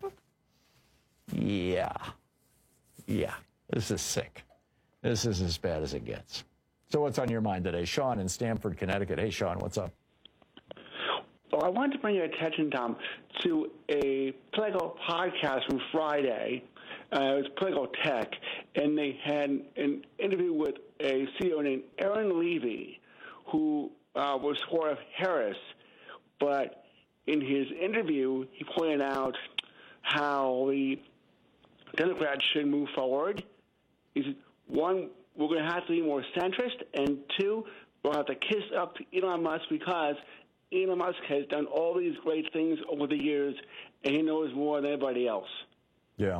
Yeah. Yeah. This is sick. This is as bad as it gets. So what's on your mind today? Sean in Stamford, Connecticut. Hey, Sean, what's up? Well, I wanted to bring your attention, Tom, to a political podcast from Friday. Uh, it was Political Tech, and they had an interview with a C E O named Aaron Levy, who uh, was for of Harris. But in his interview, he pointed out how the Democrats should move forward. He said, one, we're going to have to be more centrist, and two, we'll have to kiss up to Elon Musk because Elon Musk has done all these great things over the years, and he knows more than anybody else. Yeah.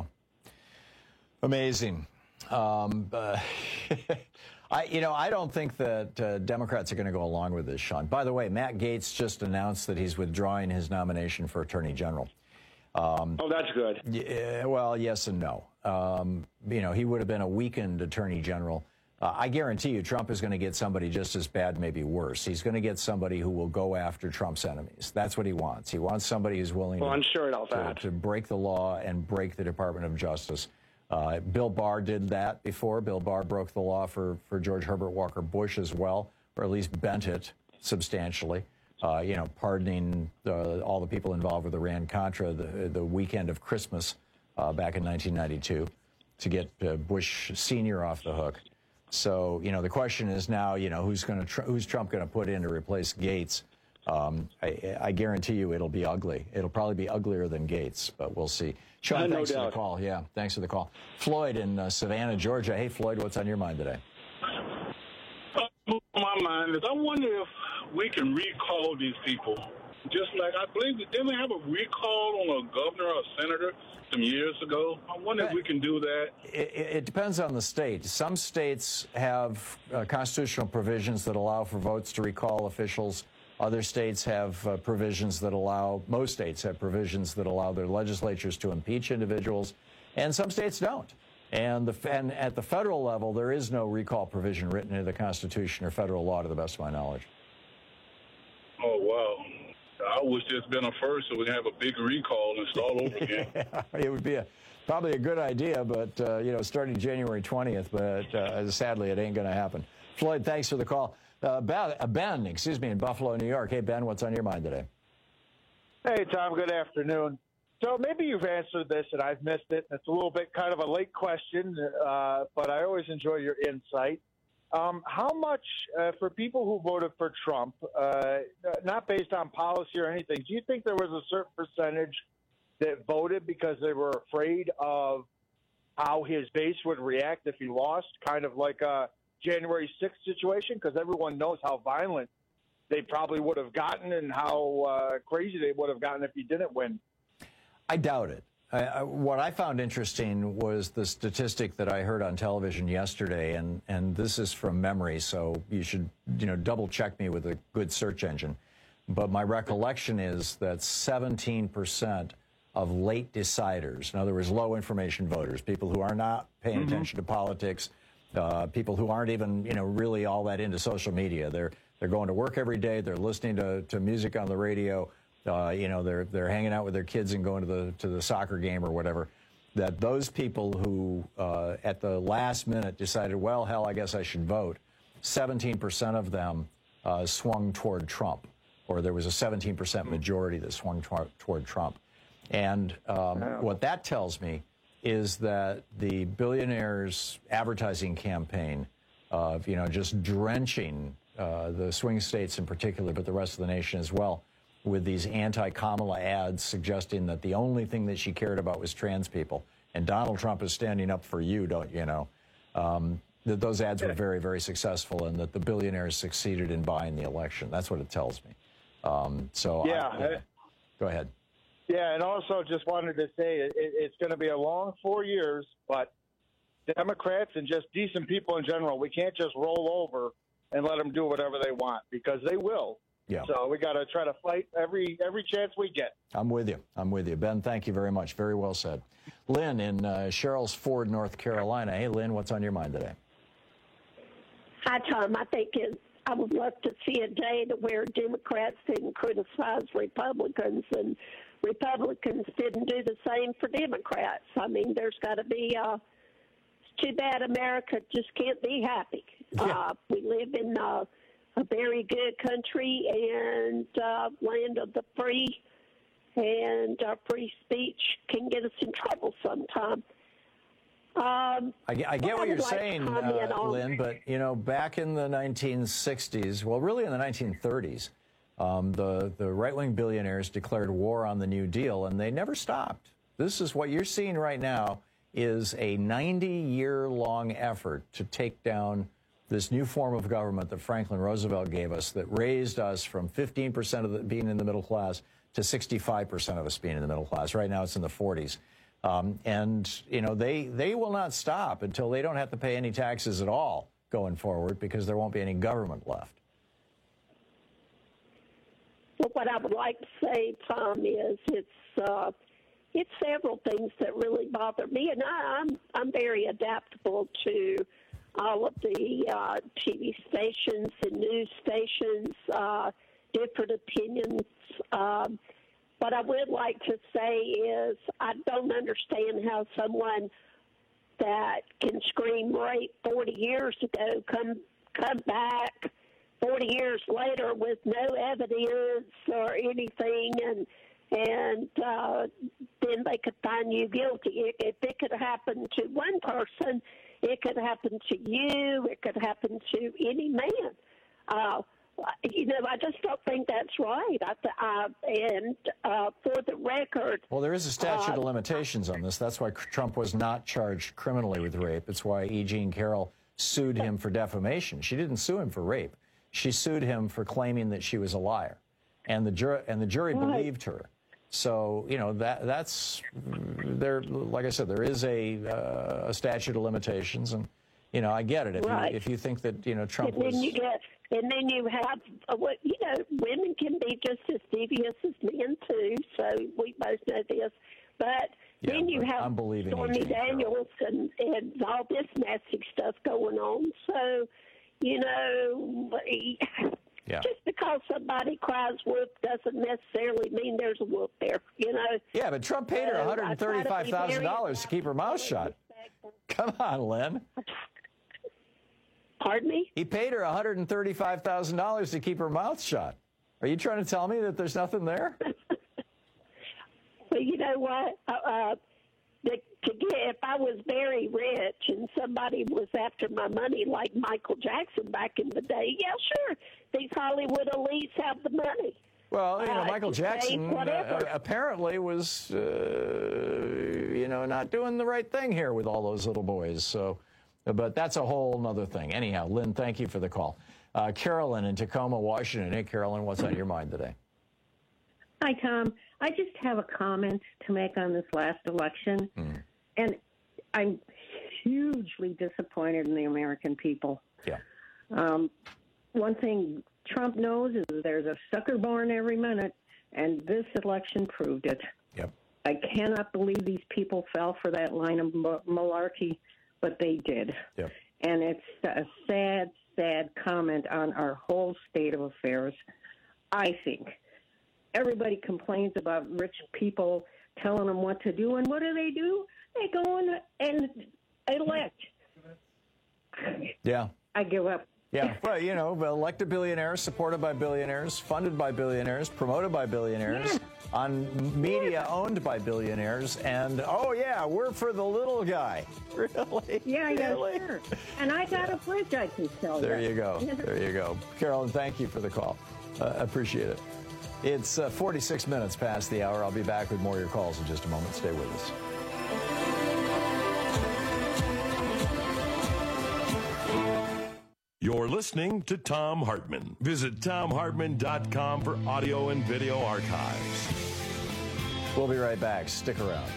Amazing. Um, uh, I, you know, I don't think that uh, Democrats are going to go along with this, Sean. By the way, Matt Gaetz just announced that he's withdrawing his nomination for Attorney General. Um, oh, that's good. Yeah, well, yes and no. Um, you know, he would have been a weakened Attorney General. Uh, I guarantee you Trump is going to get somebody just as bad, maybe worse. He's going to get somebody who will go after Trump's enemies. That's what he wants. He wants somebody who's willing well, to, I'm sure about to, that. to break the law and break the Department of Justice. Uh, Bill Barr did that before. Bill Barr broke the law for, for George Herbert Walker Bush as well, or at least bent it substantially. Uh, you know, pardoning uh, all the people involved with Iran-Contra the, the weekend of Christmas uh, back in nineteen ninety-two to get uh, Bush Senior off the hook. So, you know, the question is now, you know, who's going to tr- who's Trump going to put in to replace Gates? Um, I, I guarantee you it'll be ugly. It'll probably be uglier than Gates, but we'll see. Sean, Uh, no thanks for doubt. the call. Yeah, thanks for the call. Floyd in uh, Savannah, Georgia. Hey, Floyd, what's on your mind today? On my mind is I wonder if we can recall these people. Just like I believe, didn't we have a recall on a governor or senator some years ago? I wonder if we can do that. It, it depends on the state. Some states have uh, constitutional provisions that allow for votes to recall officials. Other states have uh, provisions that allow, most states have provisions that allow their legislatures to impeach individuals, and some states don't. And, the, and at the federal level, there is no recall provision written into the Constitution or federal law, to the best of my knowledge. Oh, wow. I wish there's been a first so we can have a big recall and start all over again. It would be a, probably a good idea, but, uh, you know, starting January twentieth, but uh, sadly it ain't going to happen. Floyd, thanks for the call. Uh, Ben, uh, Ben, excuse me, in Buffalo, New York. Hey, Ben, what's on your mind today? Hey, Tom, good afternoon. So maybe you've answered this and I've missed it. It's a little bit kind of a late question, uh, but I always enjoy your insight. Um, how much, uh, for people who voted for Trump, uh, not based on policy or anything, do you think there was a certain percentage that voted because they were afraid of how his base would react if he lost, kind of like a January sixth situation? Because everyone knows how violent they probably would have gotten and how uh, crazy they would have gotten if he didn't win. I doubt it. I, I, what I found interesting was the statistic that I heard on television yesterday, and, and this is from memory, so you should, you know, double check me with a good search engine. But my recollection is that seventeen percent of late deciders, in other words, low information voters, people who are not paying mm-hmm. attention to politics, uh, people who aren't even, you know, really all that into social media. They're they're going to work every day. They're listening to, to music on the radio. Uh, you know, they're they're hanging out with their kids and going to the to the soccer game or whatever. That those people who uh, at the last minute decided, well, hell, I guess I should vote. seventeen percent of them uh, swung toward Trump, or there was a seventeen percent majority that swung toward, toward Trump. And um, what that tells me is that the billionaires' advertising campaign of, you know, just drenching uh, the swing states in particular, but the rest of the nation as well, with these anti-Kamala ads suggesting that the only thing that she cared about was trans people. And Donald Trump is standing up for you, don't you know? Um, that those ads were very, very successful, and that the billionaires succeeded in buying the election. That's what it tells me. Um, so, yeah. I, yeah. Go ahead. Yeah, and also just wanted to say it, it's going to be a long four years, but Democrats and just decent people in general, we can't just roll over and let them do whatever they want, because they will. Yeah. So we got to try to fight every every chance we get. I'm with you. I'm with you. Ben, thank you very much. Very well said. Lynn in uh, Sherrills Ford, North Carolina. Hey, Lynn, what's on your mind today? Hi, Tom. I think it, I would love to see a day to where Democrats didn't criticize Republicans and Republicans didn't do the same for Democrats. I mean, there's got to be uh, it's too bad America just can't be happy. Yeah. Uh, we live in uh, a very good country and uh, land of the free, and uh, free speech can get us in trouble sometimes. Um, I, I get what you're like saying, uh, Lynn, but, you know, back in the nineteen sixties, well, really in the nineteen thirties, um, the, the right-wing billionaires declared war on the New Deal, and they never stopped. This is what you're seeing right now is a ninety-year-long effort to take down this new form of government that Franklin Roosevelt gave us that raised us from fifteen percent of the, being in the middle class to sixty-five percent of us being in the middle class. Right now it's in the forties. Um, and, you know, they, they will not stop until they don't have to pay any taxes at all going forward, because there won't be any government left. Well, what I would like to say, Tom, is it's uh, it's several things that really bother me, and I, I'm I'm very adaptable to all of the uh, T V stations and news stations, uh, different opinions. Um, what I would like to say is I don't understand how someone that can scream rape forty years ago come come back forty years later with no evidence or anything, and and uh, then they could find you guilty. If it could happen to one person, It could happen to you. It could happen to any man. Uh, you know, I just don't think that's right. I, I, and uh, for the record... Well, there is a statute uh, of limitations on this. That's why Trump was not charged criminally with rape. It's why E. Jean Carroll sued him for defamation. She didn't sue him for rape. She sued him for claiming that she was a liar. And the, jur- and the jury right. believed her. So, you know, that that's... there. Like I said, there is a, uh, a statute of limitations. And, you know, I get it. If, right. you, if you think that, you know, Trump and then was... You get, and then you have, uh, what you know, women can be just as devious as men, too. So we both know this. But yeah, then you have Stormy Daniels and, and all this nasty stuff going on. So, you know, yeah. just because somebody cries whoop doesn't necessarily mean there's a whoop there, you know. Yeah, but Trump paid her So one hundred thirty-five thousand dollars to keep her mouth shut. Come on, Lynn. Pardon me? He paid her one hundred thirty-five thousand dollars to keep her mouth shut. Are you trying to tell me that there's nothing there? Well, you know what? Uh, uh, the, to get, if I was very rich and somebody was after my money like Michael Jackson back in the day, yeah, sure, these Hollywood elites have the money. Well, you know, uh, Michael Jackson uh, apparently was, uh, you know, not doing the right thing here with all those little boys. So, but that's a whole other thing. Anyhow, Lynn, thank you for the call. Uh, Carolyn in Tacoma, Washington. Hey, Carolyn, what's on your mind today? Hi, Tom. I just have a comment to make on this last election. Mm. And I'm hugely disappointed in the American people. Yeah. Um, one thing Trump knows is there's a sucker born every minute, and this election proved it. Yep. I cannot believe these people fell for that line of malarkey, but they did. Yep. And it's a sad, sad comment on our whole state of affairs, I think. Everybody complains about rich people telling them what to do, and what do they do? They go in and elect. Yeah. I give up. Yeah, well, you know, elected billionaires, supported by billionaires, funded by billionaires, promoted by billionaires, yeah. on media yeah. owned by billionaires, and, oh, yeah, we're for the little guy. Really? Yeah, yeah, really? sure. And I got yeah. a bridge I can sell. There you go. There you go. Carolyn, thank you for the call. I uh, appreciate it. It's uh, forty-six minutes past the hour. I'll be back with more of your calls in just a moment. Stay with us. You're listening to Thom Hartmann. Visit Thom Hartmann dot com for audio and video archives. We'll be right back. Stick around.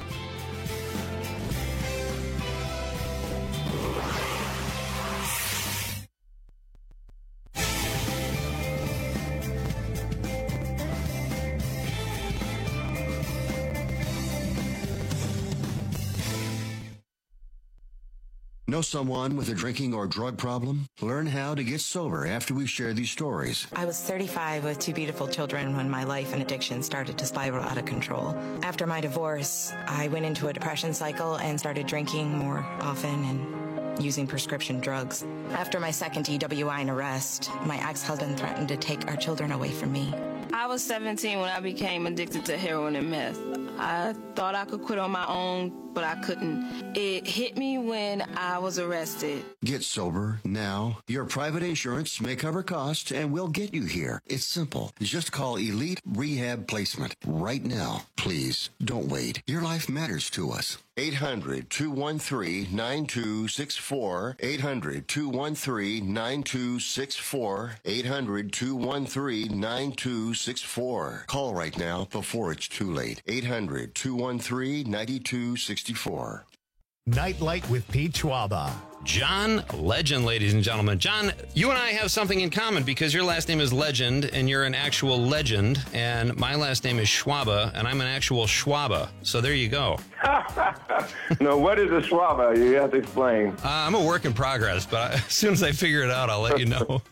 Know someone with a drinking or drug problem? Learn how to get sober after we share these stories. I was thirty-five with two beautiful children when my life and addiction started to spiral out of control. After my divorce, I went into a depression cycle and started drinking more often and using prescription drugs. After my second D W I and arrest, my ex-husband threatened to take our children away from me. I was seventeen when I became addicted to heroin and meth. I thought I could quit on my own, but I couldn't. It hit me when I was arrested. Get sober now. Your private insurance may cover costs, and we'll get you here. It's simple. Just call Elite Rehab Placement right now. Please, don't wait. Your life matters to us. eight hundred, two one three, nine two six four. eight hundred, two one three, nine two six four. eight hundred, two one three, nine two six four. Call right now before it's too late. eight hundred, two one three, nine two six four. Nightlight with Pete Schwaba. John Legend, ladies and gentlemen. John, you and I have something in common because your last name is Legend and you're an actual legend, and my last name is Schwaba and I'm an actual Schwaba. So there you go. No, what is a Schwaba? You have to explain. Uh, I'm a work in progress, but as soon as I figure it out, I'll let you know.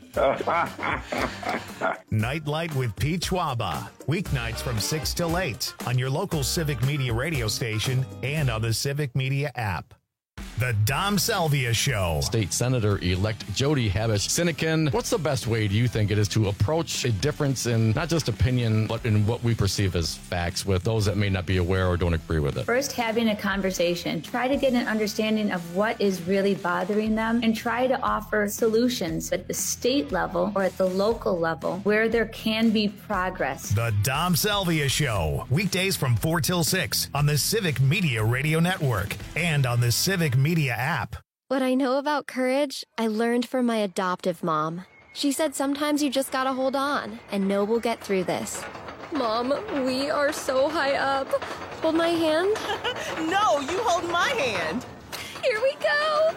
Nightlight with Pete Schwaba. Weeknights from six till eight on your local Civic Media radio station and on the Civic Media app. The Dom Salvia Show. State Senator-elect Jody Habush. Sinekin, what's the best way do you think it is to approach a difference in not just opinion, but in what we perceive as facts with those that may not be aware or don't agree with it? First, having a conversation. Try to get an understanding of what is really bothering them and try to offer solutions at the state level or at the local level where there can be progress. The Dom Salvia Show. Weekdays from four till six on the Civic Media Radio Network and on the Civic Media app. What I know about courage, I learned from my adoptive mom. She said sometimes you just gotta hold on and know we'll get through this. Mom, we are so high up. Hold my hand. No, you hold my hand. Here we go.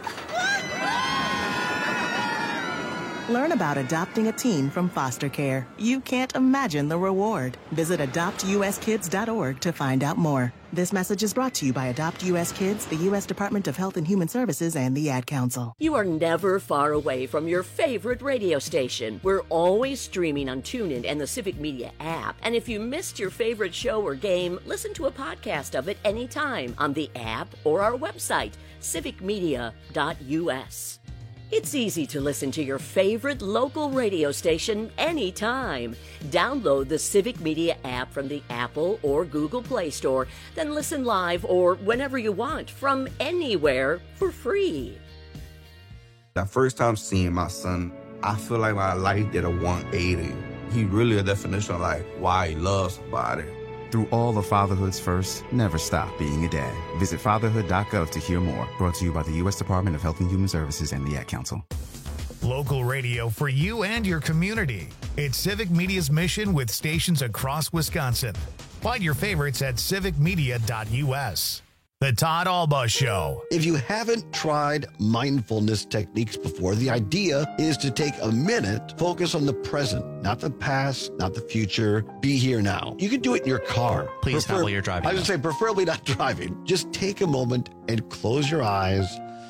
Learn about adopting a teen from foster care. You can't imagine the reward. Visit adopt u s kids dot org to find out more. This message is brought to you by Adopt U S Kids, the U S Department of Health and Human Services, and the Ad Council. You are never far away from your favorite radio station. We're always streaming on TuneIn and the Civic Media app. And if you missed your favorite show or game, listen to a podcast of it anytime on the app or our website, civic media dot u s. It's easy to listen to your favorite local radio station anytime. Download the Civic Media app from the Apple or Google Play Store, then listen live or whenever you want from anywhere for free. The first time seeing my son, I feel like my life did a one eighty. He really a definition of like why he loves somebody. Through all of fatherhood's first, never stop being a dad. Visit fatherhood dot gov to hear more. Brought to you by the U S Department of Health and Human Services and the Ad Council. Local radio for you and your community. It's Civic Media's mission with stations across Wisconsin. Find your favorites at civic media dot u s. The Todd Alba Show. If you haven't tried mindfulness techniques before, the idea is to take a minute, focus on the present, not the past, not the future. Be here now. You can do it in your car. Please Prefer- not while you're driving. I would say preferably not driving. Just take a moment and close your eyes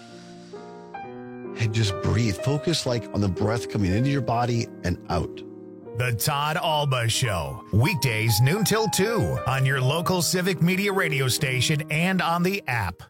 and just breathe. Focus like on the breath coming into your body and out. The Todd Alba Show. Weekdays noon till two on your local Civic Media radio station and on the app.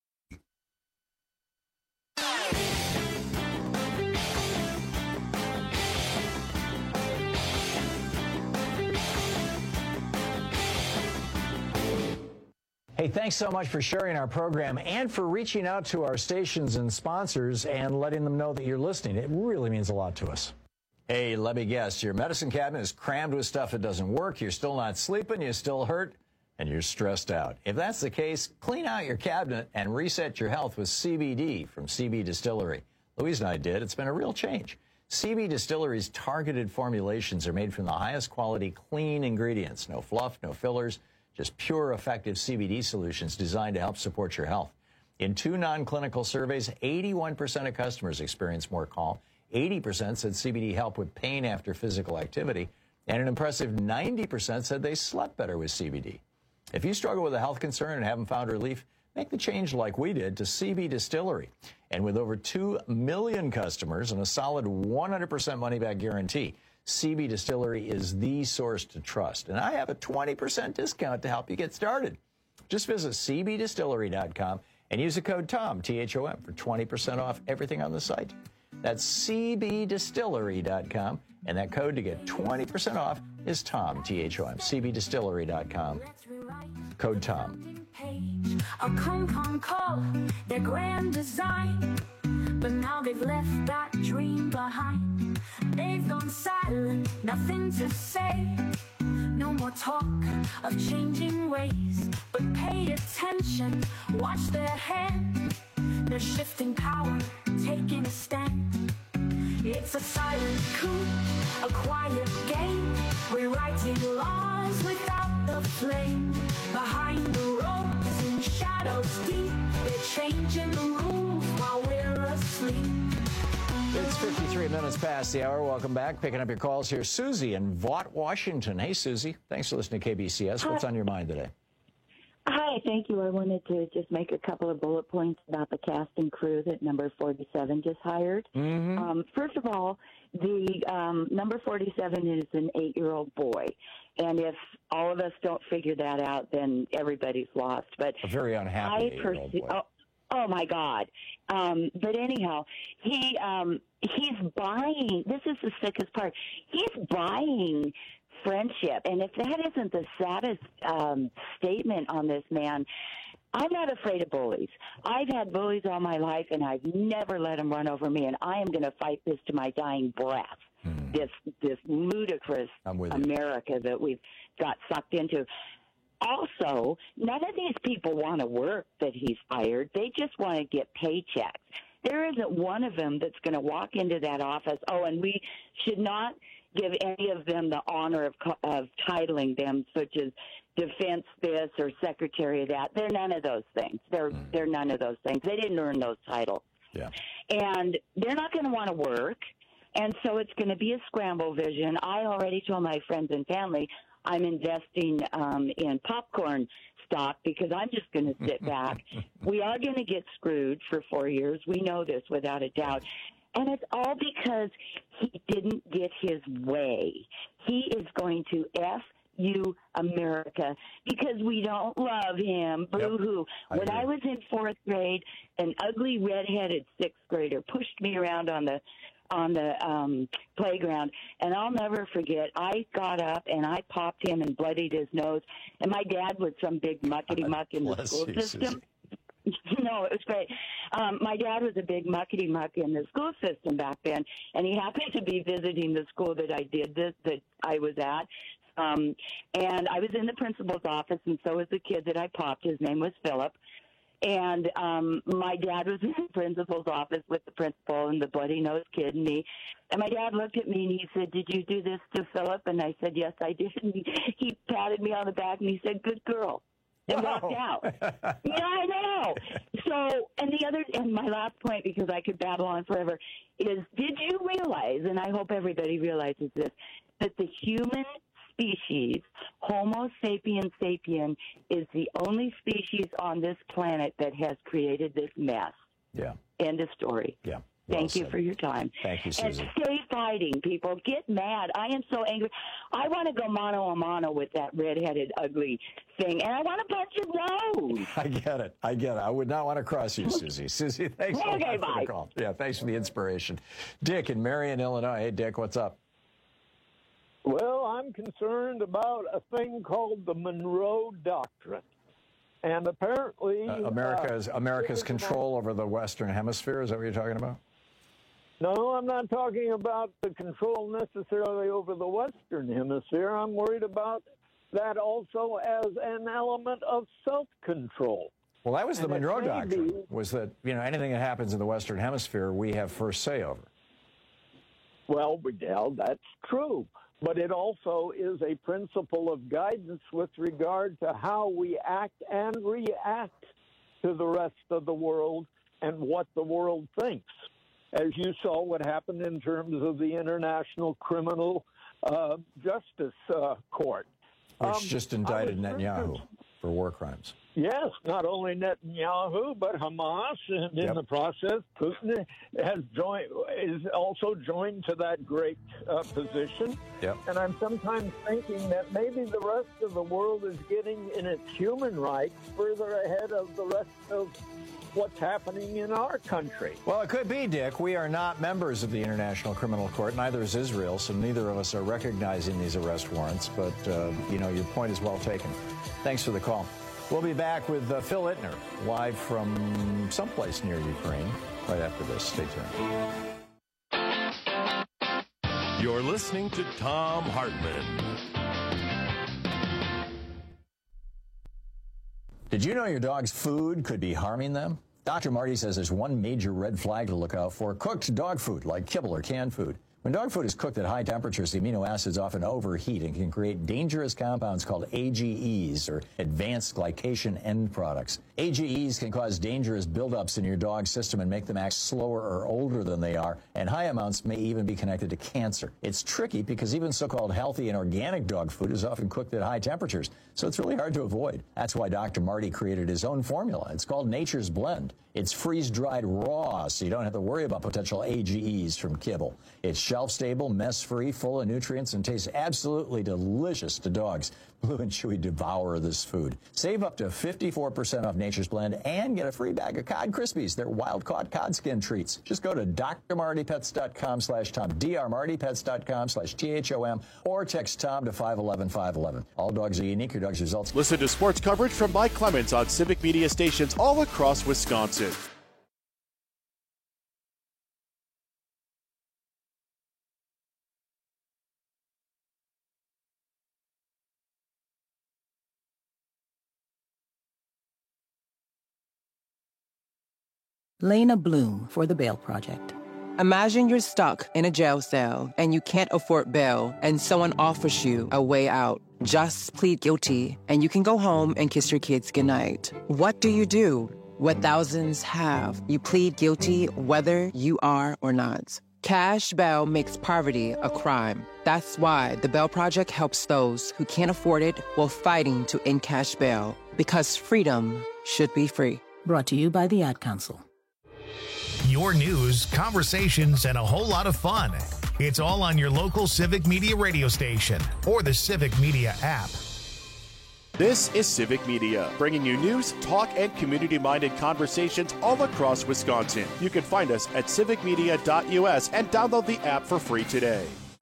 Hey, thanks so much for sharing our program and for reaching out to our stations and sponsors and letting them know that you're listening. It really means a lot to us. Hey, let me guess, your medicine cabinet is crammed with stuff that doesn't work, you're still not sleeping, you still hurt, and you're stressed out. If that's the case, clean out your cabinet and reset your health with C B D from C B Distillery. Louise and I did. It's been a real change. C B Distillery's targeted formulations are made from the highest quality clean ingredients. No fluff, no fillers, just pure, effective C B D solutions designed to help support your health. In two non-clinical surveys, eighty-one percent of customers experienced more calm. eighty percent said C B D helped with pain after physical activity, and an impressive ninety percent said they slept better with C B D. If you struggle with a health concern and haven't found relief, make the change like we did to C B Distillery. And with over two million customers and a solid one hundred percent money-back guarantee, C B Distillery is the source to trust. And I have a twenty percent discount to help you get started. Just visit c b distillery dot com and use the code TOM, T H O M, for twenty percent off everything on the site. That's c b distillery dot com, and that code to get twenty percent off is TOM, T H O M, c b distillery dot com, code TOM. A compound call, their grand design, but now they've left that dream behind. They've gone silent, nothing to say. No more talk of changing ways, but pay attention, watch their hand. They're shifting power, taking a stand. It's a silent coup, a quiet game, rewriting laws without the flame. Behind the ropes, in shadows deep, they're changing the rules while we're asleep. It's fifty-three minutes past the hour. Welcome back. Picking up your calls here. Susie in Vaught, Washington. Hey, Susie. Thanks for listening to K B C S. What's on your mind today? Hi, thank you. I wanted to just make a couple of bullet points about the cast and crew that number forty-seven just hired. Mm-hmm. Um, first of all, the um, number forty-seven is an eight-year-old boy. And if all of us don't figure that out, then everybody's lost. But A very unhappy I eight-year-old perce- boy. oh, Oh my God! Um, but anyhow, he um, he's buying. This is the sickest part. He's buying friendship, and if that isn't the saddest um, statement on this man, I'm not afraid of bullies. I've had bullies all my life, and I've never let them run over me. And I am going to fight this to my dying breath. Hmm. This this ludicrous America that we've got sucked into. Also, none of these people want to work that he's fired. They just want to get paychecks. There isn't one of them that's going to walk into that office. Oh, and we should not give any of them the honor of, of titling them, such as defense this or secretary of that. They're none of those things. They're mm. they're none of those things. They didn't earn those titles. Yeah. And they're not going to want to work. And so it's going to be a scramble vision. I already told my friends and family I'm investing um, in popcorn stock because I'm just going to sit back. We are going to get screwed for four years. We know this without a doubt. And it's all because he didn't get his way. He is going to F you, America, because we don't love him. Boo-hoo. Yep. When I was in fourth grade, an ugly redheaded sixth grader pushed me around on the on the um, playground, and I'll never forget, I got up and I popped him and bloodied his nose, and my dad was some big muckety-muck in the school you, system. No, it was great. Um, my dad was a big muckety-muck in the school system back then, and he happened to be visiting the school that I did this, that I was at, um, and I was in the principal's office, and so was the kid that I popped. His name was Philip. And um, my dad was in the principal's office with the principal and the bloody-nosed kid and me. And my dad looked at me and he said, "Did you do this to Philip?" And I said, "Yes, I did." And he, he patted me on the back and he said, "Good girl," and Whoa. walked out. Yeah, I know. So, and the other, and my last point, because I could babble on forever, is did you realize, and I hope everybody realizes this, that the human species, Homo sapiens sapien, is the only species on this planet that has created this mess. Yeah. End of story. Yeah. Well Thank said. you for your time. Thank you, and Susie. stay fighting, people. Get mad. I am so angry. I want to go mano a mano with that redheaded, ugly thing, and I want to punch his nose. I get it. I get it. I would not want to cross you, Susie. Susie, thanks so okay, much bye. for the call. Yeah, thanks for the inspiration. Dick in Marion, Illinois. Hey, Dick, what's up? Well, I'm concerned about a thing called the Monroe Doctrine. And apparently... Uh, America's, uh, America's control over the Western Hemisphere, is that what you're talking about? No, I'm not talking about the control necessarily over the Western Hemisphere. I'm worried about that also as an element of self-control. Well, that was the and Monroe be, Doctrine, was that, you know, anything that happens in the Western Hemisphere, we have first say over. Well, Bedell, that's true. But it also is a principle of guidance with regard to how we act and react to the rest of the world and what the world thinks. As you saw what happened in terms of the International Criminal uh, Justice uh, Court. Which um, just indicted Netanyahu for war crimes. Yes, not only Netanyahu, but Hamas, and in Yep. the process, Putin has joined, is also joined to that great uh, position. Yep. And I'm sometimes thinking that maybe the rest of the world is getting, in its human rights, further ahead of the rest of what's happening in our country. Well, it could be, Dick. We are not members of the International Criminal Court. Neither is Israel, so neither of us are recognizing these arrest warrants. But, uh, you know, your point is well taken. Thanks for the call. We'll be back with uh, Phil Ittner, live from someplace near Ukraine, right after this. Stay tuned. You're listening to Thom Hartmann. Did you know your dog's food could be harming them? Doctor Marty says there's one major red flag to look out for: cooked dog food, like kibble or canned food. When dog food is cooked at high temperatures, the amino acids often overheat and can create dangerous compounds called A G Es, or advanced glycation end products. A G Es can cause dangerous buildups in your dog's system and make them act slower or older than they are, and high amounts may even be connected to cancer. It's tricky because even so-called healthy and organic dog food is often cooked at high temperatures, so it's really hard to avoid. That's why Doctor Marty created his own formula. It's called Nature's Blend. It's freeze-dried raw, so you don't have to worry about potential A G Es from kibble. It's shot shelf-stable, mess-free, full of nutrients, and tastes absolutely delicious to dogs. Blue and Chewy devour this food. Save up to fifty-four percent off Nature's Blend and get a free bag of Cod Krispies. They're wild-caught cod skin treats. Just go to d r marty pets dot com slash Tom, d r marty pets dot com slash T H O M, or text Tom to five one one five one one. All dogs are unique. Your dog's results. Listen to sports coverage from Mike Clemens on Civic Media stations all across Wisconsin. Lena Bloom for the Bail Project. Imagine you're stuck in a jail cell and you can't afford bail and someone offers you a way out. Just plead guilty and you can go home and kiss your kids goodnight. What do you do? What thousands have. You plead guilty whether you are or not. Cash bail makes poverty a crime. That's why the Bail Project helps those who can't afford it while fighting to end cash bail. Because freedom should be free. Brought to you by the Ad Council. Your news, conversations, and a whole lot of fun. It's all on your local Civic Media radio station or the Civic Media app. This is Civic Media, bringing you news, talk, and community-minded conversations all across Wisconsin. You can find us at civic media dot U S and download the app for free today.